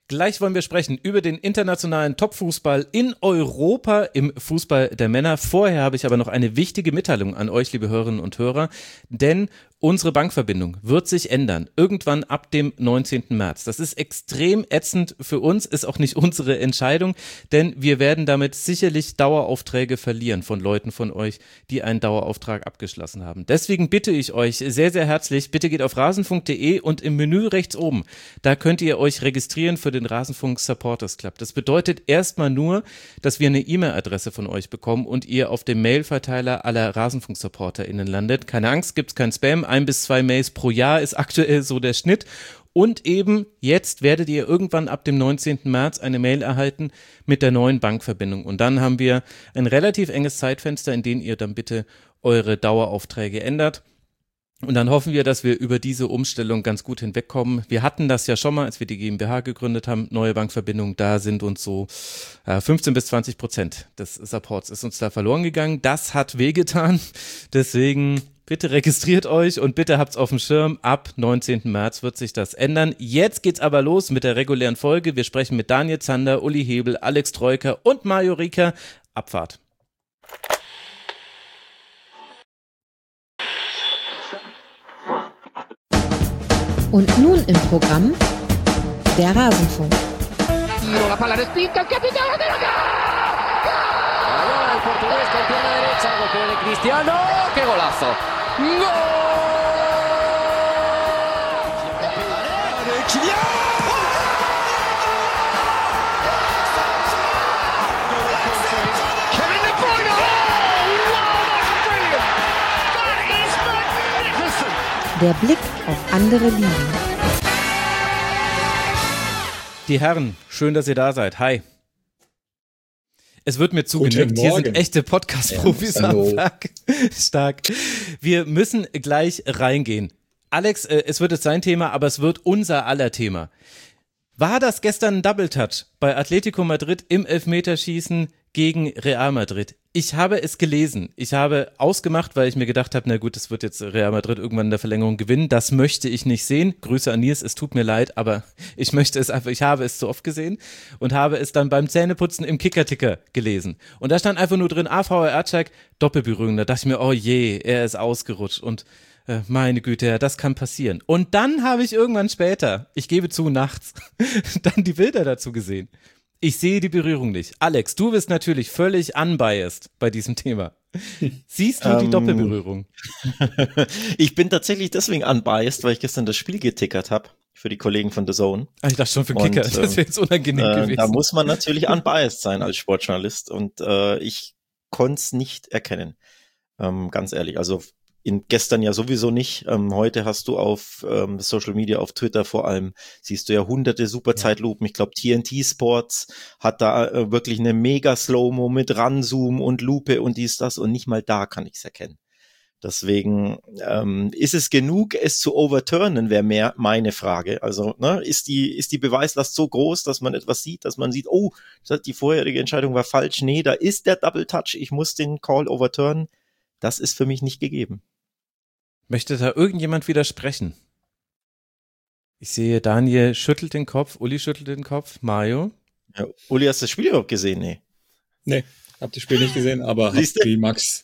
Gleich wollen wir sprechen über den internationalen Topfußball in Europa im Fußball der Männer. Vorher habe ich aber noch eine wichtige Mitteilung an euch, liebe Hörerinnen und Hörer, denn unsere Bankverbindung wird sich ändern, irgendwann ab dem 19. März. Das ist extrem ätzend für uns, ist auch nicht unsere Entscheidung, denn wir werden damit sicherlich Daueraufträge verlieren von Leuten von euch, die einen Dauerauftrag abgeschlossen haben. Deswegen bitte ich euch sehr, sehr herzlich, bitte geht auf rasenfunk.de und im Menü rechts oben, da könnt ihr euch registrieren für den Rasenfunk Supporters Club. Das bedeutet erstmal nur, dass wir eine E-Mail-Adresse von euch bekommen und ihr auf dem Mailverteiler aller Rasenfunk-SupporterInnen landet. Keine Angst, gibt's kein Spam. 1 bis 2 Mails pro Jahr ist aktuell so der Schnitt. Und eben jetzt werdet ihr irgendwann ab dem 19. März eine Mail erhalten mit der neuen Bankverbindung. Und dann haben wir ein relativ enges Zeitfenster, in dem ihr dann bitte eure Daueraufträge ändert. Und dann hoffen wir, dass wir über diese Umstellung ganz gut hinwegkommen. Wir hatten das ja schon mal, als wir die GmbH gegründet haben, neue Bankverbindung, da sind uns so 15-20% des Supports ist uns da verloren gegangen. Das hat wehgetan, deswegen bitte registriert euch und bitte habt's auf dem Schirm, ab 19. März wird sich das ändern. Jetzt geht's aber los mit der regulären Folge. Wir sprechen mit Daniel Zander, Uli Hebel, Alex Troika und Mario Rieker. Abfahrt. Und nun im Programm der Rasenfunk. La palla respinta, il capitano della Allora il portoghese con pierna derecha, golpe de Cristiano, che golazo! Gol! Kevin De Bruyne! Oh, wow, that's brilliant! That is magnificent! Der Blick auf andere Ligen. Die Herren, schön, dass ihr da seid. Hi. Es wird mir zugenickt. Hier sind echte Podcast-Profis am Werk. Stark. Wir müssen gleich reingehen. Alex, es wird jetzt sein Thema, aber es wird unser aller Thema. War das gestern ein Double-Touch bei Atletico Madrid im Elfmeterschießen gegen Real Madrid? Ich habe es gelesen. Ich habe ausgemacht, weil ich mir gedacht habe, na gut, es wird jetzt Real Madrid irgendwann in der Verlängerung gewinnen. Das möchte ich nicht sehen. Grüße an Nils, es tut mir leid, aber ich möchte es einfach, ich habe es zu oft gesehen und habe es dann beim Zähneputzen im Kicker-Ticker gelesen. Und da stand einfach nur drin, AVR Ercak, Doppelberührung. Da dachte ich mir, oh je, er ist ausgerutscht und meine Güte, ja, das kann passieren. Und dann habe ich irgendwann später, ich gebe zu, nachts, dann die Bilder dazu gesehen. Ich sehe die Berührung nicht. Alex, du bist natürlich völlig unbiased bei diesem Thema. Siehst du die Doppelberührung? Ich bin tatsächlich deswegen unbiased, weil ich gestern das Spiel getickert habe für die Kollegen von The Zone. Ich dachte schon für Kicker, das wäre jetzt unangenehm gewesen. Da muss man natürlich unbiased sein als Sportjournalist und ich konnte es nicht erkennen, ganz ehrlich. Also gestern ja sowieso nicht. Heute hast du auf Social Media, auf Twitter vor allem, siehst du ja hunderte super Zeitlupen. Ich glaube, TNT Sports hat da wirklich eine mega Slow-Mo mit Ranzoom und Lupe und dies, das und nicht mal da kann ich es erkennen. Deswegen ist es genug, es zu overturnen, wäre mehr meine Frage. Also ist die Beweislast so groß, dass man etwas sieht, dass man sieht, oh, die vorherige Entscheidung war falsch. Nee, da ist der Double Touch, ich muss den Call overturnen. Das ist für mich nicht gegeben. Möchte da irgendjemand widersprechen? Ich sehe, Daniel schüttelt den Kopf, Uli schüttelt den Kopf, Mario? Ja, Uli, hast du das Spiel überhaupt gesehen? Nee, hab das Spiel nicht gesehen, aber hab wie Max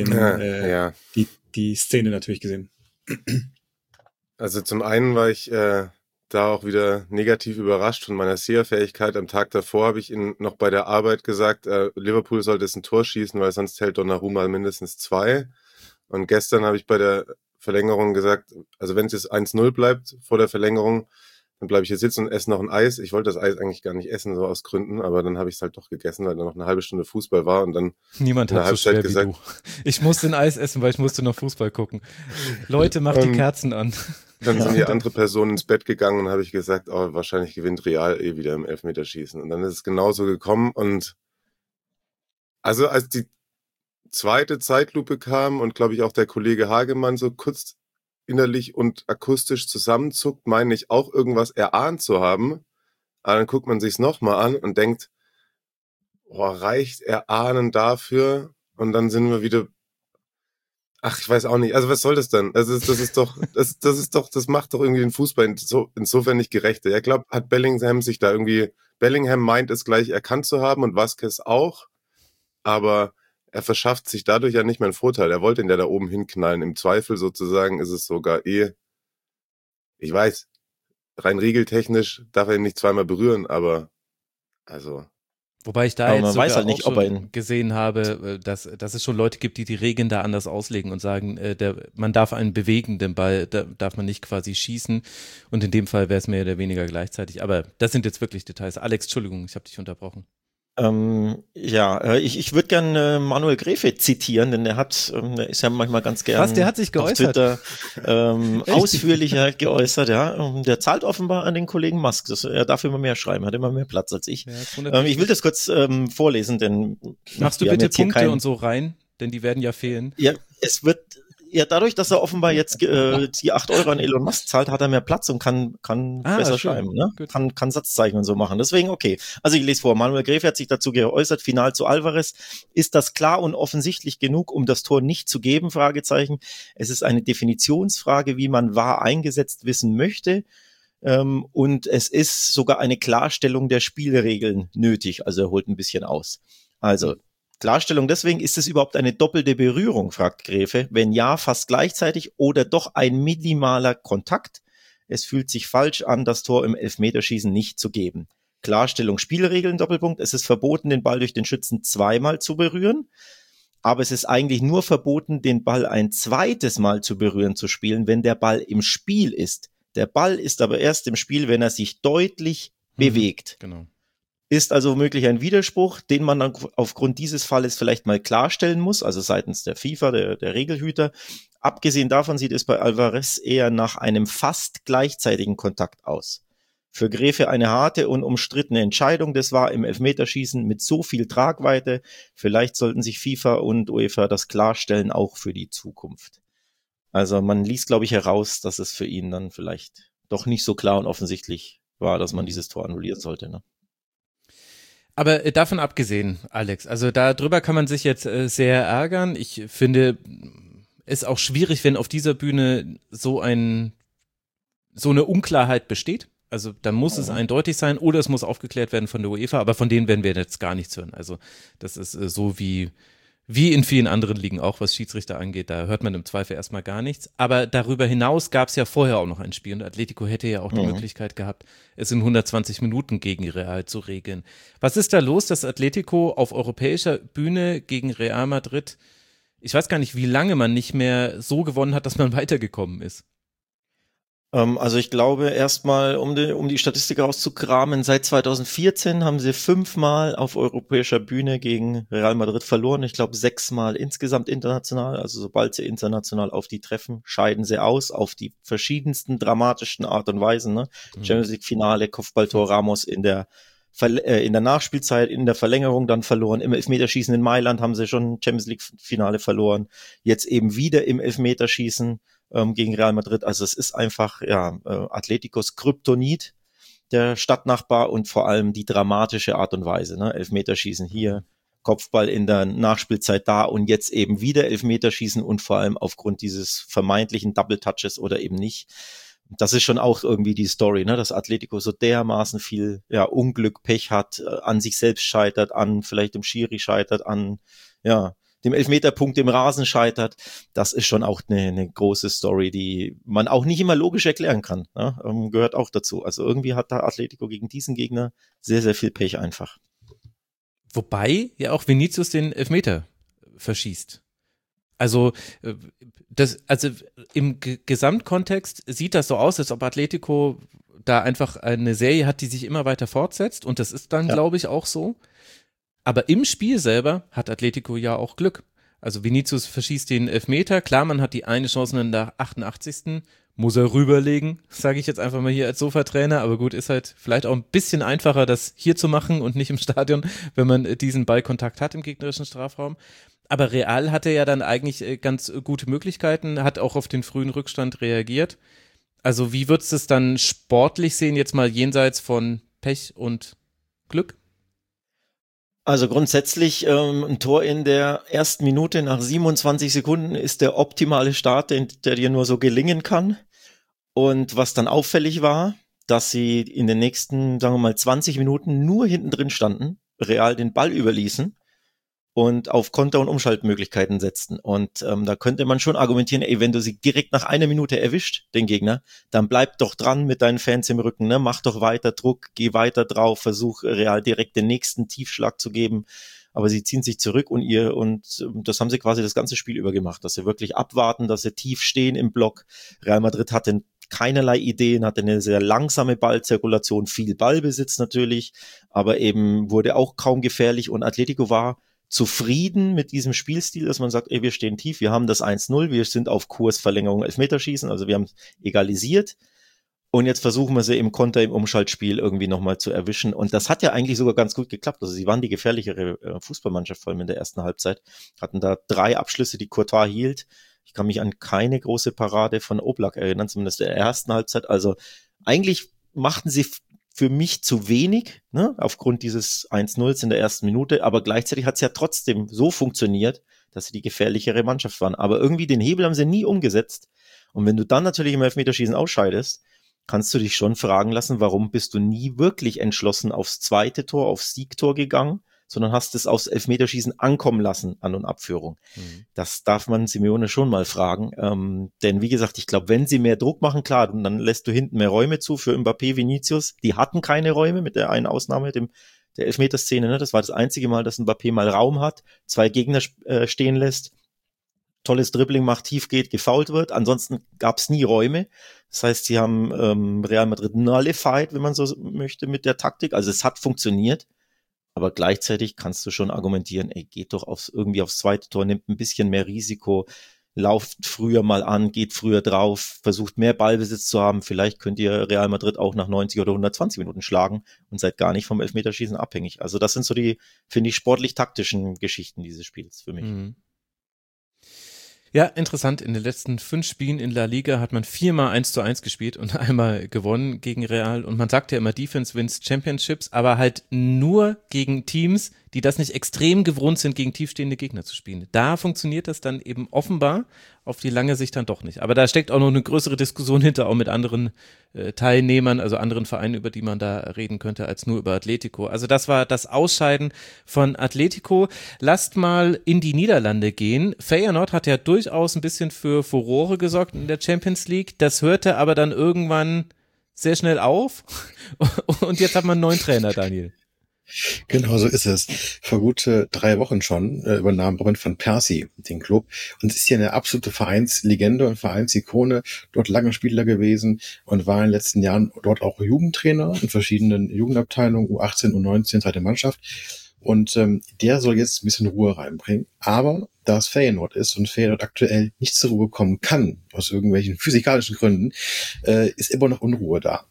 die Szene natürlich gesehen. Also zum einen war ich da auch wieder negativ überrascht von meiner Seherfähigkeit. Am Tag davor habe ich ihn noch bei der Arbeit gesagt, Liverpool sollte es ein Tor schießen, weil sonst hält Donnarumma mindestens 2. Und gestern habe ich bei der Verlängerung gesagt, also wenn es jetzt 1-0 bleibt vor der Verlängerung, dann bleibe ich hier sitzen und esse noch ein Eis. Ich wollte das Eis eigentlich gar nicht essen, so aus Gründen, aber dann habe ich es halt doch gegessen, weil da noch eine halbe Stunde Fußball war und dann niemand hat so schwer gesagt, wie du. Ich musste ein Eis essen, weil ich musste noch Fußball gucken. Leute, macht die Kerzen an. Dann sind die andere Personen ins Bett gegangen und habe ich gesagt, oh, wahrscheinlich gewinnt Real wieder im Elfmeterschießen. Und dann ist es genauso gekommen und also als die zweite Zeitlupe kam und glaube ich auch der Kollege Hagemann so kurz innerlich und akustisch zusammenzuckt, meine ich auch irgendwas erahnt zu haben. Aber dann guckt man sich's nochmal an und denkt, reicht Erahnen dafür? Und dann sind wir wieder, Ach, ich weiß auch nicht. Also was soll das denn? Das macht doch irgendwie den Fußball insofern nicht gerechter. Ja, klar, hat Bellingham sich da irgendwie, Bellingham meint es gleich erkannt zu haben und Vázquez auch, aber er verschafft sich dadurch ja nicht mehr einen Vorteil. Er wollte ihn ja da oben hinknallen. Im Zweifel sozusagen ist es sogar ich weiß, rein regeltechnisch darf er ihn nicht zweimal berühren, aber also. Wobei ich da Aber jetzt man sogar weiß halt nicht, auch ob er schon ihn gesehen habe, dass es schon Leute gibt, die die Regeln da anders auslegen und sagen, man darf einen bewegenden Ball, da darf man nicht quasi schießen, und in dem Fall wäre es mehr oder weniger gleichzeitig. Aber das sind jetzt wirklich Details. Alex, Entschuldigung, ich habe dich unterbrochen. Ich würde gerne Manuel Gräfe zitieren, denn der ist ja manchmal ganz gern Was, der hat sich geäußert? auf Twitter ausführlicher geäußert, ja. Der zahlt offenbar an den Kollegen Musk. Er darf immer mehr schreiben, hat immer mehr Platz als ich. Ja, Ich will das kurz vorlesen, denn machst du bitte Punkte und so rein, denn die werden ja fehlen. Ja, dadurch, dass er offenbar jetzt die 8 Euro an Elon Musk zahlt, hat er mehr Platz und kann besser schön. schreiben, ne? Kann Satzzeichen und so machen. Deswegen, okay. Also ich lese vor. Manuel Gräfe hat sich dazu geäußert, Final zu Alvarez. Ist das klar und offensichtlich genug, um das Tor nicht zu geben? Fragezeichen. Es ist eine Definitionsfrage, wie man VAR eingesetzt wissen möchte. Und es ist sogar eine Klarstellung der Spielregeln nötig. Also er holt ein bisschen aus. Also, Klarstellung deswegen, ist es überhaupt eine doppelte Berührung, fragt Gräfe. Wenn ja, fast gleichzeitig oder doch ein minimaler Kontakt. Es fühlt sich falsch an, das Tor im Elfmeterschießen nicht zu geben. Klarstellung, Spielregeln, Doppelpunkt. Es ist verboten, den Ball durch den Schützen zweimal zu berühren. Aber es ist eigentlich nur verboten, den Ball ein zweites Mal zu berühren zu spielen, wenn der Ball im Spiel ist. Der Ball ist aber erst im Spiel, wenn er sich deutlich bewegt. Genau. Ist also womöglich ein Widerspruch, den man dann aufgrund dieses Falles vielleicht mal klarstellen muss, also seitens der FIFA, der Regelhüter. Abgesehen davon sieht es bei Alvarez eher nach einem fast gleichzeitigen Kontakt aus. Für Gräfe eine harte und umstrittene Entscheidung. Das war im Elfmeterschießen mit so viel Tragweite. Vielleicht sollten sich FIFA und UEFA das klarstellen, auch für die Zukunft. Also man liest, glaube ich, heraus, dass es für ihn dann vielleicht doch nicht so klar und offensichtlich war, dass man dieses Tor annullieren sollte, ne? Aber davon abgesehen, Alex, also darüber kann man sich jetzt sehr ärgern. Ich finde es auch schwierig, wenn auf dieser Bühne so eine Unklarheit besteht. Also dann muss es eindeutig sein oder es muss aufgeklärt werden von der UEFA, aber von denen werden wir jetzt gar nichts hören. Also das ist so wie in vielen anderen Ligen auch, was Schiedsrichter angeht, da hört man im Zweifel erstmal gar nichts. Aber darüber hinaus gab es ja vorher auch noch ein Spiel und Atletico hätte ja auch die Möglichkeit gehabt, es in 120 Minuten gegen Real zu regeln. Was ist da los, dass Atletico auf europäischer Bühne gegen Real Madrid, ich weiß gar nicht, wie lange man nicht mehr so gewonnen hat, dass man weitergekommen ist? Also ich glaube erstmal, um die Statistik rauszukramen, seit 2014 haben sie 5-mal auf europäischer Bühne gegen Real Madrid verloren. Ich glaube 6-mal insgesamt international. Also sobald sie international auf die treffen, scheiden sie aus auf die verschiedensten dramatischen Art und Weisen. Ne? Champions League Finale, Kopfballtor Ramos in der Nachspielzeit, in der Verlängerung dann verloren. Im Elfmeterschießen in Mailand haben sie schon Champions League Finale verloren. Jetzt eben wieder im Elfmeterschießen gegen Real Madrid. Also es ist einfach Atleticos Kryptonit, der Stadtnachbar, und vor allem die dramatische Art und Weise. Ne? Elfmeterschießen hier, Kopfball in der Nachspielzeit da und jetzt eben wieder Elfmeterschießen und vor allem aufgrund dieses vermeintlichen Double Touches oder eben nicht. Das ist schon auch irgendwie die Story, ne? Dass Atletico so dermaßen viel Unglück, Pech hat, an sich selbst scheitert, an vielleicht dem Schiri scheitert, an dem Elfmeterpunkt im Rasen scheitert. Das ist schon auch eine große Story, die man auch nicht immer logisch erklären kann. Ne? Gehört auch dazu. Also irgendwie hat da Atletico gegen diesen Gegner sehr, sehr viel Pech einfach. Wobei ja auch Vinicius den Elfmeter verschießt. Also im Gesamtkontext sieht das so aus, als ob Atletico da einfach eine Serie hat, die sich immer weiter fortsetzt, und das ist dann, glaube ich, auch so. Aber im Spiel selber hat Atletico ja auch Glück. Also Vinicius verschießt den Elfmeter, klar, man hat die eine Chance in der 88. Muss er rüberlegen, sage ich jetzt einfach mal hier als Sofatrainer, aber gut, ist halt vielleicht auch ein bisschen einfacher, das hier zu machen und nicht im Stadion, wenn man diesen Ballkontakt hat im gegnerischen Strafraum. Aber Real hatte ja dann eigentlich ganz gute Möglichkeiten, hat auch auf den frühen Rückstand reagiert. Also wie würdest du es dann sportlich sehen, jetzt mal jenseits von Pech und Glück? Also grundsätzlich ein Tor in der ersten Minute nach 27 Sekunden ist der optimale Start, der dir nur so gelingen kann. Und was dann auffällig war, dass sie in den nächsten, sagen wir mal, 20 Minuten nur hinten drin standen, Real den Ball überließen und auf Konter- und Umschaltmöglichkeiten setzten. Und da könnte man schon argumentieren, wenn du sie direkt nach einer Minute erwischt, den Gegner, dann bleib doch dran mit deinen Fans im Rücken, ne? Mach doch weiter Druck, geh weiter drauf, versuch Real direkt den nächsten Tiefschlag zu geben. Aber sie ziehen sich zurück und das haben sie quasi das ganze Spiel über gemacht, dass sie wirklich abwarten, dass sie tief stehen im Block. Real Madrid hatte keinerlei Ideen, hatte eine sehr langsame Ballzirkulation, viel Ballbesitz natürlich, aber eben wurde auch kaum gefährlich und Atletico war zufrieden mit diesem Spielstil, dass man sagt, wir stehen tief, wir haben das 1-0, wir sind auf Kurs Verlängerung Elfmeterschießen, also wir haben es egalisiert und jetzt versuchen wir sie im Konter, im Umschaltspiel irgendwie nochmal zu erwischen und das hat ja eigentlich sogar ganz gut geklappt, also sie waren die gefährlichere Fußballmannschaft, vor allem in der ersten Halbzeit, hatten da 3 Abschlüsse, die Courtois hielt. Ich kann mich an keine große Parade von Oblak erinnern, zumindest in der ersten Halbzeit. Also eigentlich machten sie für mich zu wenig, ne, aufgrund dieses 1-0 in der ersten Minute. Aber gleichzeitig hat es ja trotzdem so funktioniert, dass sie die gefährlichere Mannschaft waren. Aber irgendwie den Hebel haben sie nie umgesetzt. Und wenn du dann natürlich im Elfmeterschießen ausscheidest, kannst du dich schon fragen lassen, warum bist du nie wirklich entschlossen aufs zweite Tor, aufs Siegtor gegangen, sondern hast es aufs Elfmeterschießen ankommen lassen, An- und Abführung. Das darf man Simeone schon mal fragen. Denn wie gesagt, ich glaube, wenn sie mehr Druck machen, klar, dann lässt du hinten mehr Räume zu für Mbappé, Vinicius. Die hatten keine Räume, mit der einen Ausnahme, der Elfmeterszene. Ne? Das war das einzige Mal, dass Mbappé mal Raum hat, 2 Gegner stehen lässt, tolles Dribbling macht, tief geht, gefoult wird. Ansonsten gab es nie Räume. Das heißt, sie haben Real Madrid nullified, wenn man so möchte, mit der Taktik. Also es hat funktioniert. Aber gleichzeitig kannst du schon argumentieren, geht doch irgendwie aufs zweite Tor, nimmt ein bisschen mehr Risiko, lauft früher mal an, geht früher drauf, versucht mehr Ballbesitz zu haben. Vielleicht könnt ihr Real Madrid auch nach 90 oder 120 Minuten schlagen und seid gar nicht vom Elfmeterschießen abhängig. Also das sind so die, finde ich, sportlich-taktischen Geschichten dieses Spiels für mich. Mhm. Ja, interessant. In den letzten 5 Spielen in La Liga hat man 4-mal 1:1 gespielt und einmal gewonnen gegen Real. Und man sagt ja immer, Defense wins Championships, aber halt nur gegen Teams, die das nicht extrem gewohnt sind, gegen tiefstehende Gegner zu spielen. Da funktioniert das dann eben offenbar auf die lange Sicht dann doch nicht. Aber da steckt auch noch eine größere Diskussion hinter, auch mit anderen Teilnehmern, also anderen Vereinen, über die man da reden könnte, als nur über Atletico. Also das war das Ausscheiden von Atletico. Lasst mal in die Niederlande gehen. Feyenoord hat ja durchaus ein bisschen für Furore gesorgt in der Champions League. Das hörte aber dann irgendwann sehr schnell auf. Und jetzt hat man einen neuen Trainer, Daniel. Genau so ist es. Vor gut 3 Wochen schon übernahm Robin van Persie den Club und ist hier eine absolute Vereinslegende und Vereinsikone, dort lange Spieler gewesen und war in den letzten Jahren dort auch Jugendtrainer in verschiedenen Jugendabteilungen, U18, U19, zweite Mannschaft. Und der soll jetzt ein bisschen Ruhe reinbringen. Aber da es Feyenoord ist und Feyenoord aktuell nicht zur Ruhe kommen kann, aus irgendwelchen physikalischen Gründen, ist immer noch Unruhe da.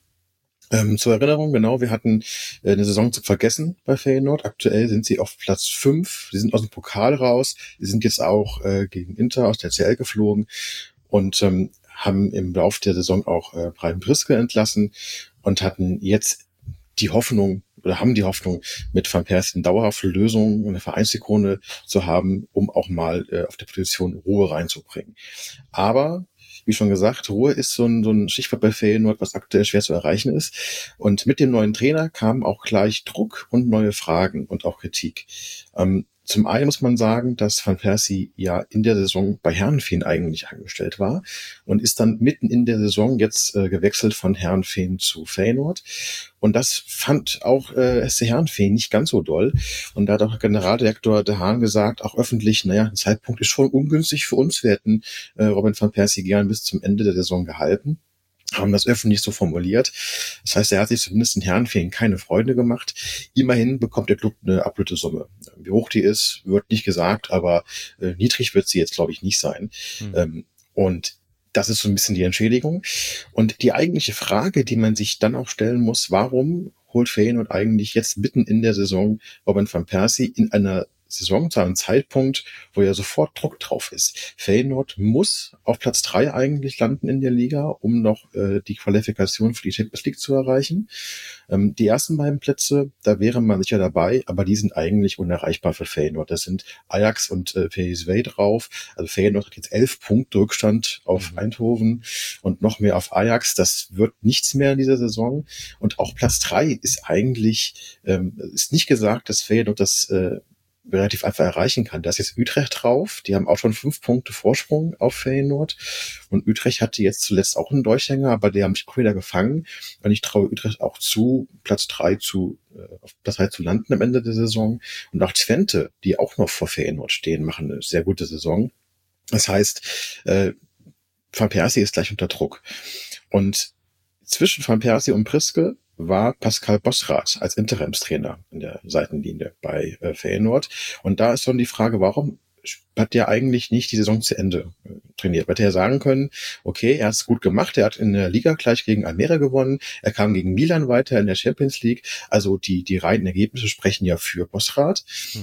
Zur Erinnerung, genau, wir hatten eine Saison zu vergessen bei Feyenoord. Aktuell sind sie auf Platz 5. Sie sind aus dem Pokal raus. Sie sind jetzt auch gegen Inter aus der CL geflogen und haben im Laufe der Saison auch Brian Priske entlassen und hatten jetzt die Hoffnung, oder haben die Hoffnung, mit Van Persie eine dauerhafte Lösung, eine Vereinsikone zu haben, um auch mal auf der Position Ruhe reinzubringen. Aber wie schon gesagt, Ruhe ist so ein Stichwort bei Feyenoord, was aktuell schwer zu erreichen ist. Und mit dem neuen Trainer kam auch gleich Druck und neue Fragen und auch Kritik. Zum einen muss man sagen, dass Van Persie ja in der Saison bei Heerenveen eigentlich angestellt war und ist dann mitten in der Saison jetzt gewechselt von Heerenveen zu Feyenoord. Und das fand auch SC Heerenveen nicht ganz so doll. Und da hat auch Generaldirektor De Haan gesagt, auch öffentlich, der Zeitpunkt ist schon ungünstig für uns. Wir hätten Robin van Persie gern bis zum Ende der Saison gehalten. Haben das öffentlich so formuliert. Das heißt, er hat sich zumindest in Heerenveen keine Freunde gemacht. Immerhin bekommt der Club eine absolute Summe. Wie hoch die ist, wird nicht gesagt, aber niedrig wird sie jetzt, glaube ich, nicht sein. Und das ist so ein bisschen die Entschädigung. Und die eigentliche Frage, die man sich dann auch stellen muss, warum holt Feyenoord eigentlich jetzt mitten in der Saison Robin van Persie in einer Saison zu einem Zeitpunkt, wo ja sofort Druck drauf ist. Feyenoord muss auf Platz 3 eigentlich landen in der Liga, um noch die Qualifikation für die Champions League zu erreichen. Die ersten beiden Plätze, da wäre man sicher dabei, aber die sind eigentlich unerreichbar für Feyenoord. Das sind Ajax und PSV drauf. Also Feyenoord hat jetzt 11 Punkte Rückstand auf Eindhoven und noch mehr auf Ajax. Das wird nichts mehr in dieser Saison. Und auch Platz 3 ist eigentlich, ist nicht gesagt, dass Feyenoord das relativ einfach erreichen kann. Da ist jetzt Utrecht drauf. Die haben auch schon 5 Punkte Vorsprung auf Feyenoord. Und Utrecht hatte jetzt zuletzt auch einen Durchhänger, aber die haben sich auch wieder gefangen. Und ich traue Utrecht auch zu, auf Platz 3 zu landen am Ende der Saison. Und auch Twente, die auch noch vor Feyenoord stehen, machen eine sehr gute Saison. Das heißt, Van Persie ist gleich unter Druck. Und zwischen Van Persie und Priske war Pascal Bosrath als Interimstrainer in der Seitenlinie bei Feyenoord. Und da ist dann die Frage, warum hat der eigentlich nicht die Saison zu Ende trainiert? Hätte er sagen können, okay, er hat es gut gemacht, er hat in der Liga gleich gegen Almere gewonnen, er kam gegen Milan weiter in der Champions League. Also die reinen Ergebnisse sprechen ja für Bosrath.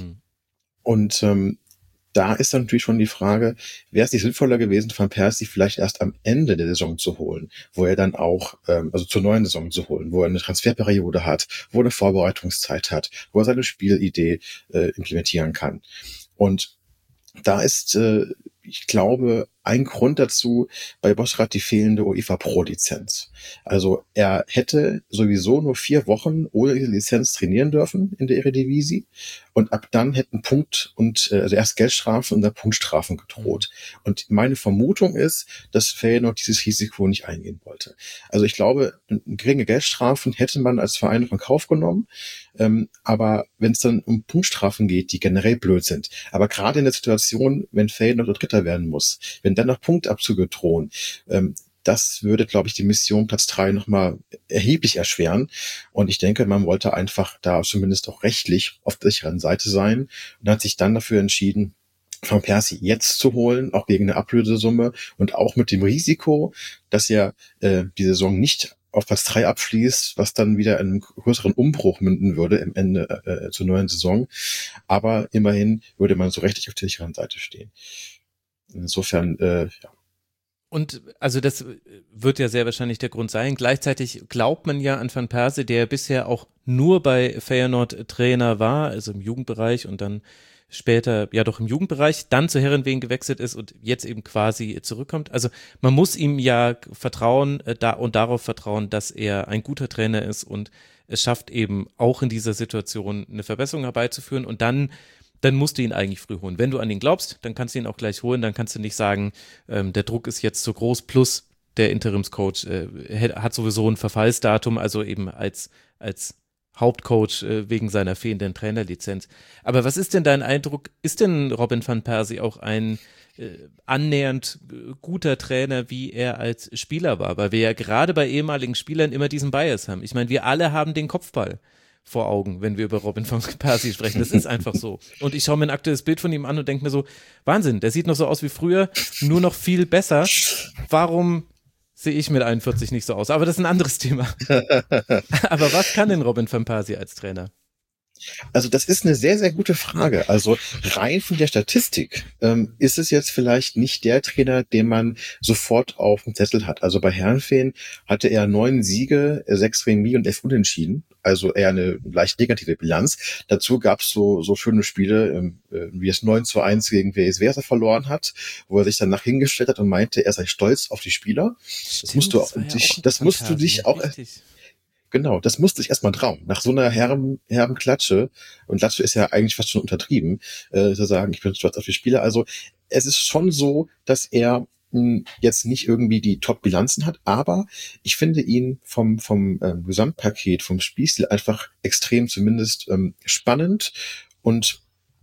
Und da ist dann natürlich schon die Frage, wäre es nicht sinnvoller gewesen, Van Persie vielleicht erst am Ende der Saison zu holen, wo er dann auch, also zur neuen Saison zu holen, wo er eine Transferperiode hat, wo er eine Vorbereitungszeit hat, wo er seine Spielidee implementieren kann. Und da ist, ich glaube, ein Grund dazu bei Bosrath die fehlende UEFA Pro-Lizenz. Also er hätte sowieso nur 4 Wochen ohne diese Lizenz trainieren dürfen in der Eredivisie und ab dann hätten also erst Geldstrafen und dann Punktstrafen gedroht. Und meine Vermutung ist, dass Feyenoord dieses Risiko nicht eingehen wollte. Also ich glaube, geringe Geldstrafen hätte man als Verein von Kauf genommen, aber wenn es dann um Punktstrafen geht, die generell blöd sind, aber gerade in der Situation, wenn Feyenoord Dritter werden muss, wenn dann noch Punktabzüge drohen, das würde, glaube ich, die Mission Platz 3 nochmal erheblich erschweren. Und ich denke, man wollte einfach da zumindest auch rechtlich auf der sicheren Seite sein und hat sich dann dafür entschieden, Van Persie jetzt zu holen, auch gegen eine Ablösesumme und auch mit dem Risiko, dass er die Saison nicht auf Platz 3 abschließt, was dann wieder in einem größeren Umbruch münden würde im Ende zur neuen Saison. Aber immerhin würde man so rechtlich auf der sicheren Seite stehen. Insofern, ja. Und also das wird ja sehr wahrscheinlich der Grund sein. Gleichzeitig glaubt man ja an Van Persie, der bisher auch nur bei Feyenoord Trainer war, also im Jugendbereich und dann später ja doch im Jugendbereich, dann zu Heerenveen gewechselt ist und jetzt eben quasi zurückkommt. Also man muss ihm ja vertrauen und darauf vertrauen, dass er ein guter Trainer ist und es schafft eben auch in dieser Situation eine Verbesserung herbeizuführen und dann musst du ihn eigentlich früh holen. Wenn du an ihn glaubst, dann kannst du ihn auch gleich holen, dann kannst du nicht sagen, der Druck ist jetzt zu groß, plus der Interimscoach hat sowieso ein Verfallsdatum, also eben als Hauptcoach wegen seiner fehlenden Trainerlizenz. Aber was ist denn dein Eindruck? Ist denn Robin van Persie auch ein annähernd guter Trainer, wie er als Spieler war? Weil wir ja gerade bei ehemaligen Spielern immer diesen Bias haben. Ich meine, wir alle haben den Kopfball vor Augen, wenn wir über Robin van Persie sprechen. Das ist einfach so. Und ich schaue mir ein aktuelles Bild von ihm an und denke mir so, Wahnsinn, der sieht noch so aus wie früher, nur noch viel besser. Warum sehe ich mit 41 nicht so aus? Aber das ist ein anderes Thema. Aber was kann denn Robin van Persie als Trainer? Also das ist eine sehr, sehr gute Frage. Also rein von der Statistik ist es jetzt vielleicht nicht der Trainer, den man sofort auf dem Zettel hat. Also bei Heerenveen hatte er 9 Siege, 6 Remis und 11 Unentschieden. Also eher eine leicht negative Bilanz. Dazu gab es so schöne Spiele, wie es 9-1 gegen PSV verloren hat, wo er sich danach hingestellt hat und meinte, er sei stolz auf die Spieler. Stimmt, das musst du dich auch Genau, das musste ich erstmal trauen. Nach so einer herben Klatsche, und Klatsche ist ja eigentlich fast schon untertrieben, zu sagen, ich bin stolz auf die Spieler. Also es ist schon so, dass er jetzt nicht irgendwie die Top-Bilanzen hat, aber ich finde ihn vom Gesamtpaket, vom Spielstil einfach extrem zumindest spannend und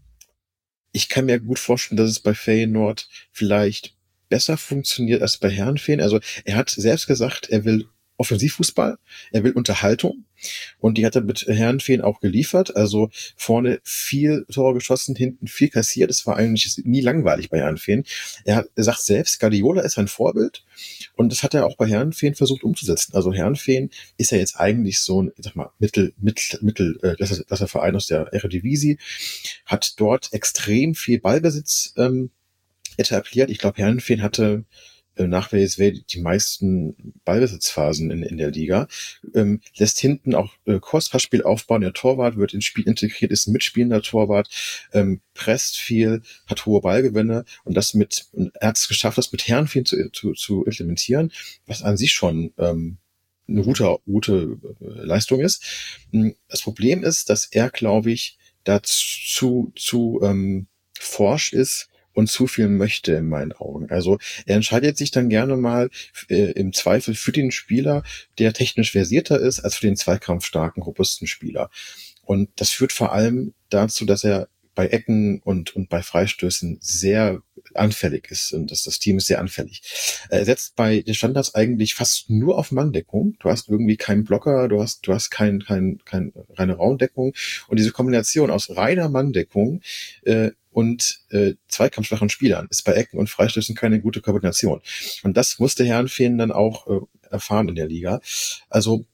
ich kann mir gut vorstellen, dass es bei Feyenoord vielleicht besser funktioniert als bei Heerenveen. Also er hat selbst gesagt, er will Offensivfußball, er will Unterhaltung und die hat er mit Herrenfeen auch geliefert. Also vorne viel Tore geschossen, hinten viel kassiert. Es war eigentlich nie langweilig bei Herrenfeen. Er sagt selbst, Guardiola ist ein Vorbild und das hat er auch bei Herrenfeen versucht umzusetzen. Also Herrenfeen ist ja jetzt eigentlich so ein, ich sag mal, Verein aus der Eredivisie, hat dort extrem viel Ballbesitz etabliert. Ich glaube, Herrenfeen hatte nach WSW die meisten Ballbesitzphasen in der Liga, lässt hinten auch Kurzpassspiel aufbauen, der Torwart wird ins Spiel integriert, ist ein mitspielender Torwart, presst viel, hat hohe Ballgewinne und er hat es geschafft, das mit Herrenfeen zu implementieren, was an sich schon eine gute Leistung ist. Das Problem ist, dass er, glaube ich, dazu forsch ist und zu viel möchte in meinen Augen. Also er entscheidet sich dann gerne mal im Zweifel für den Spieler, der technisch versierter ist, als für den zweikampfstarken, robusten Spieler. Und das führt vor allem dazu, dass er bei Ecken und bei Freistößen sehr anfällig ist und das Team ist sehr anfällig. Er setzt bei den Standards eigentlich fast nur auf Manndeckung. Du hast irgendwie keinen Blocker, du hast keine reine Raumdeckung und diese Kombination aus reiner Manndeckung und zweikampfschwachen Spielern ist bei Ecken und Freistößen keine gute Kombination. Und das musste Herrenfeen dann auch erfahren in der Liga. Also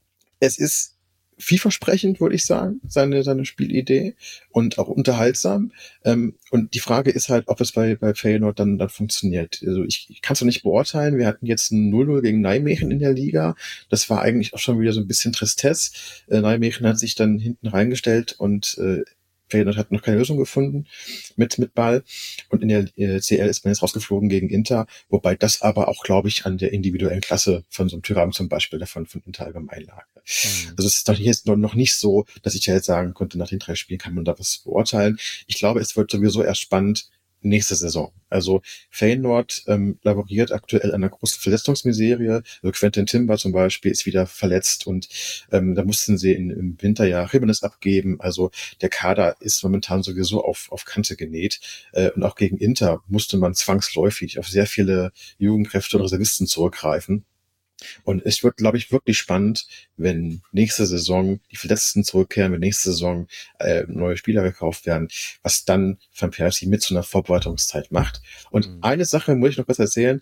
es ist vielversprechend, würde ich sagen, seine Spielidee und auch unterhaltsam. Und die Frage ist halt, ob es bei Feyenoord dann funktioniert. Also ich kann es noch nicht beurteilen. Wir hatten jetzt ein 0-0 gegen Nijmegen in der Liga. Das war eigentlich auch schon wieder so ein bisschen Tristesse. Nijmegen hat sich dann hinten reingestellt und Feyenoord hat noch keine Lösung gefunden mit Ball. Und in der CL ist man jetzt rausgeflogen gegen Inter, wobei das aber auch, glaube ich, an der individuellen Klasse von so einem Thuram zum Beispiel davon von Inter allgemein lag. Also es ist doch jetzt noch nicht so, dass ich ja jetzt sagen konnte, nach den 3 Spielen kann man da was beurteilen. Ich glaube, es wird sowieso erst spannend nächste Saison. Also Feyenoord laboriert aktuell an einer großen Verletzungsmiserie. Also Quentin Timber zum Beispiel ist wieder verletzt und da mussten sie im Winter ja Jimenez abgeben. Also der Kader ist momentan sowieso auf Kante genäht. Und auch gegen Inter musste man zwangsläufig auf sehr viele Jugendkräfte und Reservisten zurückgreifen. Und es wird, glaube ich, wirklich spannend, wenn nächste Saison die Verletzten zurückkehren, wenn nächste Saison neue Spieler gekauft werden, was dann Van Persie mit so einer Vorbereitungszeit macht. Und eine Sache muss ich noch kurz erzählen,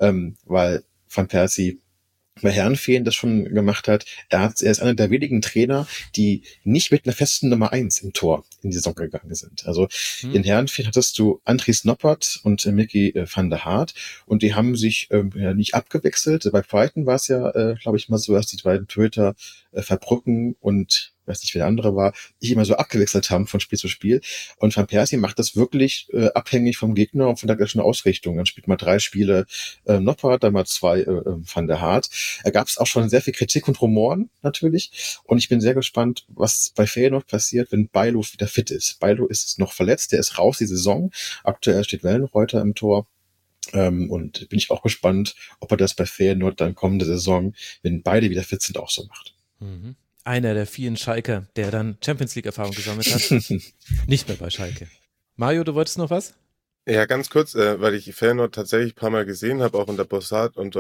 weil Van Persie bei Herrenfeen das schon gemacht hat. Er ist einer der wenigen Trainer, die nicht mit einer festen Nummer 1 im Tor in die Saison gegangen sind. Also in Herrenfeen hattest du Andries Noppert und Mickey van der Hart und die haben sich nicht abgewechselt. Bei Brighton war es ja, glaube ich, mal so, dass die beiden Torhüter Verbrücken und weiß nicht, wer der andere war, nicht immer so abgewechselt haben von Spiel zu Spiel. Und Van Persie macht das wirklich abhängig vom Gegner und von der gleichen Ausrichtung. Dann spielt mal 3 Spiele Noppert, dann mal 2 Van der Hart. Da gab es auch schon sehr viel Kritik und Rumoren natürlich. Und ich bin sehr gespannt, was bei Feyenoord passiert, wenn Bailo wieder fit ist. Bailo ist noch verletzt, der ist raus die Saison. Aktuell steht Wellenreuter im Tor. Und bin ich auch gespannt, ob er das bei Feyenoord dann kommende Saison, wenn beide wieder fit sind, auch so macht. Mhm. Einer der vielen Schalker, der dann Champions-League-Erfahrung gesammelt hat. Nicht mehr bei Schalke. Mario, du wolltest noch was? Ja, ganz kurz, weil ich Feyenoord tatsächlich ein paar Mal gesehen habe, auch unter Boschart und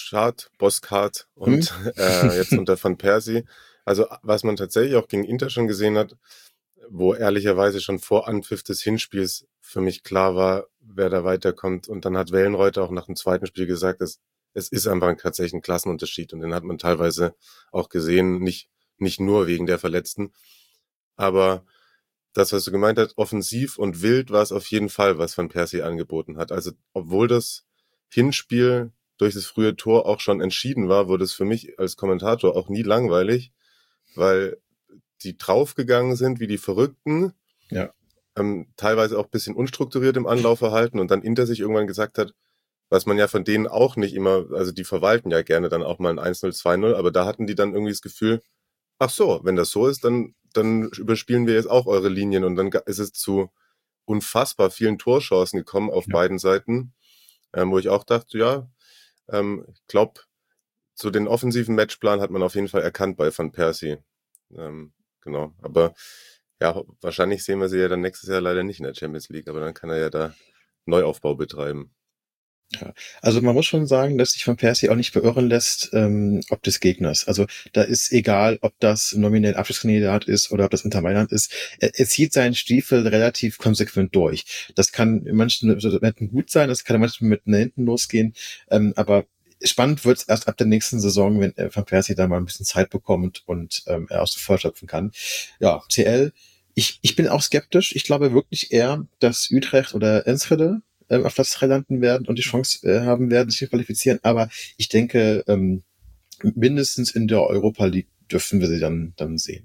jetzt unter Van Persie. Also was man tatsächlich auch gegen Inter schon gesehen hat, wo ehrlicherweise schon vor Anpfiff des Hinspiels für mich klar war, wer da weiterkommt. Und dann hat Wellenreuter auch nach dem zweiten Spiel gesagt, es ist einfach tatsächlich ein Klassenunterschied. Und den hat man teilweise auch gesehen, nicht nur wegen der Verletzten. Aber das, was du gemeint hast, offensiv und wild war es auf jeden Fall, was Van Persie angeboten hat. Also obwohl das Hinspiel durch das frühe Tor auch schon entschieden war, wurde es für mich als Kommentator auch nie langweilig, weil die draufgegangen sind wie die Verrückten, ja. Teilweise auch ein bisschen unstrukturiert im Anlaufverhalten und dann Inter sich irgendwann gesagt hat, was man ja von denen auch nicht immer, also die verwalten ja gerne dann auch mal ein 1-0, 2-0, aber da hatten die dann irgendwie das Gefühl, ach so, wenn das so ist, dann überspielen wir jetzt auch eure Linien und dann ist es zu unfassbar vielen Torchancen gekommen auf beiden Seiten, wo ich auch dachte, ja, ich glaube, so den offensiven Matchplan hat man auf jeden Fall erkannt bei Van Persie. Genau, aber ja, wahrscheinlich sehen wir sie ja dann nächstes Jahr leider nicht in der Champions League, aber dann kann er ja da Neuaufbau betreiben. Ja. Also man muss schon sagen, dass sich Van Persie auch nicht beirren lässt, ob des Gegners. Also da ist egal, ob das nominell Abschlusskandidat ist oder ob das Inter Mailand ist. Er zieht seinen Stiefel relativ konsequent durch. Das kann in manchen Momenten gut sein, das kann in manchen Momenten nach hinten losgehen. Aber spannend wird's erst ab der nächsten Saison, wenn Van Persie da mal ein bisschen Zeit bekommt und er aus dem Feuer schöpfen kann. Ja, CL. Ich bin auch skeptisch. Ich glaube wirklich eher, dass Utrecht oder Enschede auf Platz 3 landen werden und die Chance haben werden, sich zu qualifizieren. Aber ich denke, mindestens in der Europa League dürfen wir sie dann sehen.